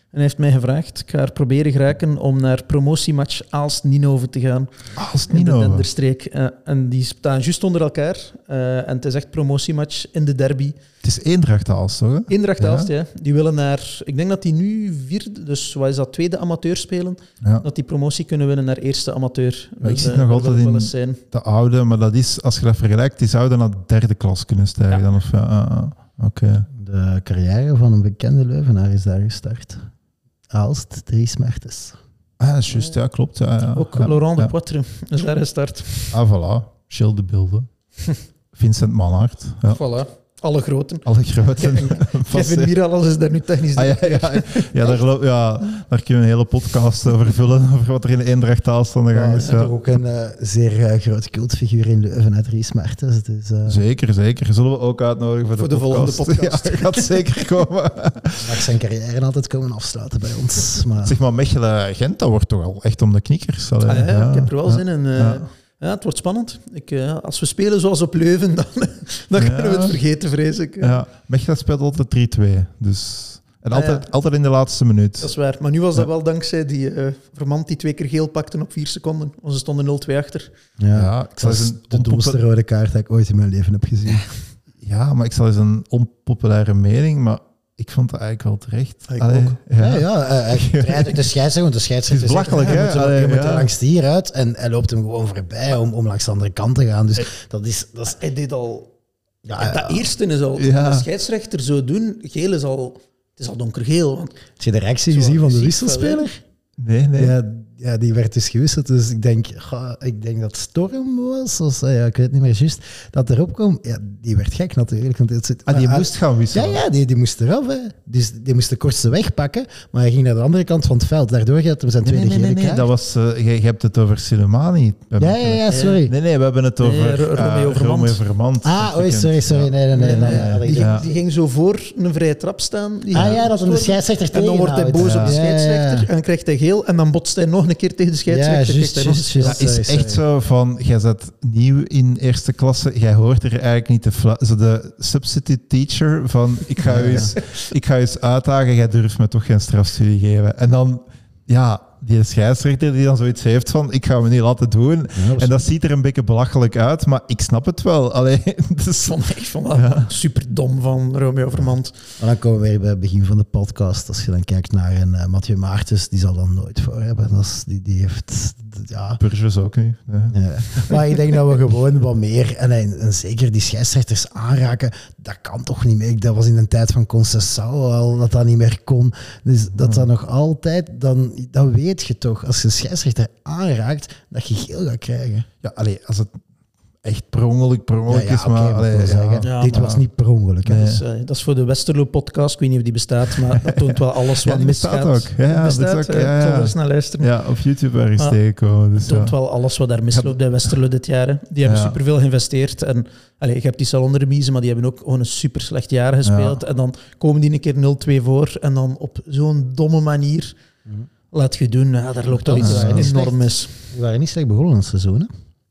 hij heeft mij gevraagd, ik ga er proberen geraken om naar promotiematch Aalst-Ninove te gaan. Aalst-Ninove? In de Denderstreek. Uh, en die staan juist onder elkaar. Uh, en het is echt promotiematch in de derby. Het is Eendracht Aalst, toch? Eendracht ja. Aalst, ja. Die willen naar... Ik denk dat die nu vierde, dus wat is dat, tweede amateur spelen. Ja. Dat die promotie kunnen winnen naar eerste amateur. Maar ik dus, zit uh, nog altijd in zijn. de oude, maar dat is, als je dat vergelijkt, die zouden naar de derde klas kunnen stijgen. Ja. Dan, of, ja, uh, Oké. Okay. De carrière van een bekende Leuvenaar is daar gestart. Aalst, Dries Mertens. Ah, dat is juist, ja, klopt. Ja, ja. Ook ja, Laurent ja. de Poitre is daar gestart. Ah, voilà. Gilles de Bilde. Vincent Manhart. Ja. Voilà. Alle groten. Alle groten. Kevin Miralas is daar nu technisch ah, ja, ja, ja, daar, loop, ja, daar kunnen we een hele podcast over vullen, over wat er in Eendracht Aalst aan de gang is. Ja, Ja. er ook een uh, zeer uh, groot cultfiguur in Leuven, uit Dries Mertens. Dus, uh... Zeker, zeker. Zullen we ook uitnodigen voor de, voor de podcast. volgende podcast. Ja, dat gaat zeker komen. Mag zijn carrière altijd komen afsluiten bij ons. Maar... Zeg maar, Mechelen-Gent, dat wordt toch wel echt om de knikkers. Allee, Ah, ja, ja, ik heb er wel ja, zin in. Uh, ja. Ja, het wordt spannend. Ik, uh, als we spelen zoals op Leuven, dan, dan Ja. kunnen we het vergeten, vrees ik. Ja, Mechelen speelt altijd drie twee. Dus... En altijd, Ah, ja. altijd in de laatste minuut. Dat is waar. Maar nu was dat Ja. wel dankzij die uh, Vermand die twee keer geel pakte op vier seconden. Want ze stonden nul twee achter. Ja, Ja, ik zal dat eens is een de onpopu- domste rode kaart die ik ooit in mijn leven heb gezien. Ja, maar ik zal eens een onpopulaire mening, maar ik vond het eigenlijk wel terecht. Ik Allee, ook. ja. Ja, ja, uh, hij rijdt de scheidsrechter, want de scheidsrechter Het is belachelijk, zegt, hè? je moet, Allee, je moet ja. er langs die hieruit en hij loopt hem gewoon voorbij om, om langs de andere kant te gaan. Dus dat is... Dat is Hij deed al... ja, Ja, dat eerste is al... Ja. De scheidsrechter zo doen, geel is al... Het is al donkergeel. Want Heb je de reactie Zo gezien van de agressief wisselspeler? Nee, nee. Ja, ja, die werd dus gewisseld. Dus ik denk, ga, ik denk dat Storm was, of, ja, ik weet het niet meer juist, dat erop kwam. Ja, die werd gek natuurlijk. Want het zit, Ah, die ah, moest gaan Ja, wisselen. ja die, die moest eraf. Hè. Dus die moest de kortste weg pakken, maar hij ging naar de andere kant van het veld. Daardoor gaat hem zijn Nee, tweede nee, nee, gele nee, kaart. dat was... uh, je, je hebt het over Silemani. Ja, ja, ja, sorry. Nee, nee, we hebben het Nee, over Ro- Romeo uh, Vermand. Romeo Vermand. Ah, oei, sorry, sorry. Nee, nee, nee. Nee, dan, nee, ja, nee. ik die, denk- Ja. die ging zo voor een vrije trap staan. Die Ah ging ja, dat hem de worden. scheidsrechter En dan wordt hij tegenhoudt. boos op de Ja, ja, ja. scheidsrechter en dan krijgt hij geel en dan botst hij nog een keer tegen de scheidsrechter. Ja, krijgt juist, hij nog juist, een juist. Dat is Sorry, echt sorry. zo van, jij zit nieuw in eerste klasse, jij hoort er eigenlijk niet te fla- zo de substitute teacher van, ik ga, u eens, ik ga u eens uitdagen, jij durft me toch geen strafstudie geven. En dan, ja, die scheidsrechter die dan zoiets heeft van, ik ga me niet laten doen. Ja, dat En dat ziet er een beetje belachelijk uit, maar ik snap het wel. Allee, Ik dus, vond, ik vond dat super dom van Romeo Vermand. Maar dan komen we weer bij het begin van de podcast. Als je dan kijkt naar een uh, Mathieu Maartens, die zal dan nooit voor hebben. Dat is, die, die heeft... Ja, Burgess ook niet. Ja. ja. Maar ik denk dat we gewoon wat meer... En, en, en zeker die scheidsrechters aanraken, dat kan toch niet meer. Dat was in de tijd van Conceição al, dat dat niet meer kon. Dus dat dat nog altijd... Dan, dat weet je toch, als je een scheidsrechter aanraakt, dat je geel gaat krijgen. Ja, allee, als het echt per ongeluk, per ongeluk Ja, ja, is, maar... oké, maar ik allee, wil zeggen, ja. Ja, dit maar- was niet per ongeluk. hè. Nee. Dus, uh, dat is voor de Westerlo-podcast. Ik weet niet of die bestaat, maar dat toont wel alles Ja, wat die misgaat. bestaat ook. Ja, ja, Die bestaat, dat is ook- eh, ja, ik zal ja. er eens naar luisteren. Ja, op YouTube ergens Ja. tegenkomen. Dus Het toont ja. wel alles wat daar misloopt bij Westerlo dit jaar. Hè. Die hebben Ja. superveel geïnvesteerd. En, allez, je hebt die salonremise, maar die hebben ook gewoon een super slecht jaar gespeeld. Ja. En dan komen die een keer nul twee voor. En dan op zo'n domme manier laat je doen. Ja, daar loopt al Dat iets is, uh, enorm mis. Die waren niet slecht begonnen in het seizoen. Hè?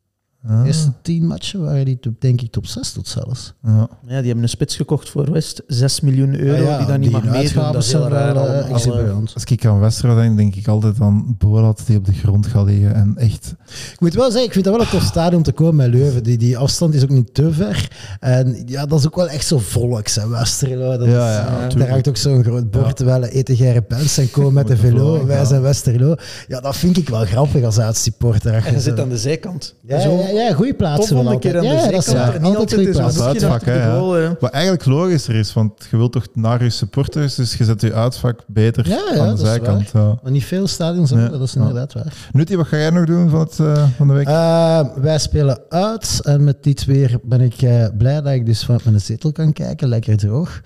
Ah, De eerste tien matchen waren die top, denk ik top zes tot zelfs. ja. Ja, die hebben een spits gekocht voor West. zes miljoen euro, Ah ja, die dan niet mag die meedoen. uitgaven Dat is heel zijn raar. wel, eh, allemaal. exuberant. Als ik aan Westerlo denk, denk ik altijd aan Bolat die op de grond gaat liggen. En echt... Ik moet wel zeggen, ik vind dat wel een tof stadion om te komen met Leuven. Die, die afstand is ook niet te ver. En ja, dat is ook wel echt zo volks, hè, Westerlo. Dat Ja, is, ja, eh, tuurlijk. daar hangt ook zo'n groot bord, Ja. wel eten gere pens en komen met de Met de velo. vlag, Wij ja. zijn Westerlo. Ja, dat vind ik wel grappig als uitsupporter. En je zit aan de zijkant. Ja, Zo ja, ja, goede plaatsen. tof om wel een keer aan de altijd. Ja, dat zijkant. is waar. en niet Altijd altijd goede is een plaatsen. hoekje Uitvak, achter de hè, ja. goal. Ja. Wat eigenlijk logischer is, want je wilt toch naar je supporters, dus je zet je uitvak beter Ja, ja, aan dat de is zijkant. Ja. Maar niet veel stadions hebben, Nee. dat is Ja. inderdaad waar. Nutti, wat ga jij nog doen van, het, uh, van de week? Uh, wij spelen uit en met dit weer ben ik uh, blij dat ik dus vanuit mijn zetel kan kijken, lekker droog.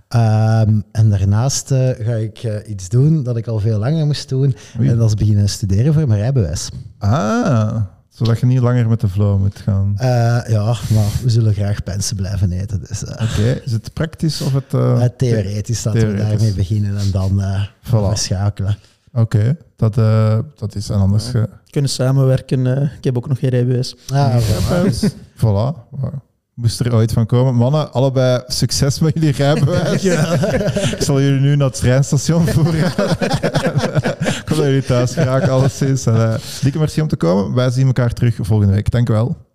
Um, en daarnaast uh, ga ik uh, iets doen dat ik al veel langer moest doen. Oei. En dat is beginnen studeren voor mijn rijbewijs. Ah, zodat je niet langer met de flow moet gaan. Uh, ja, maar we zullen graag pensen blijven eten. Dus, uh, Oké, okay. Is het praktisch of het... Uh, uh, theoretisch laten theoretisch. we daarmee beginnen en dan uh, Voilà. verschakelen. Oké, okay. dat, uh, dat is en anders... Ge... Kunnen samenwerken. Uh, ik heb ook nog geen rijbewijs. Ah, Ja, voilà. Wow. moest er ooit van komen. Mannen, allebei succes met jullie rijbewijs. Ja. Ik zal jullie nu naar het treinstation voeren. Ik hoop dat jullie thuis geraken, alleszins. En, uh, dikke merci om te komen. Wij zien elkaar terug volgende week. Dank u wel.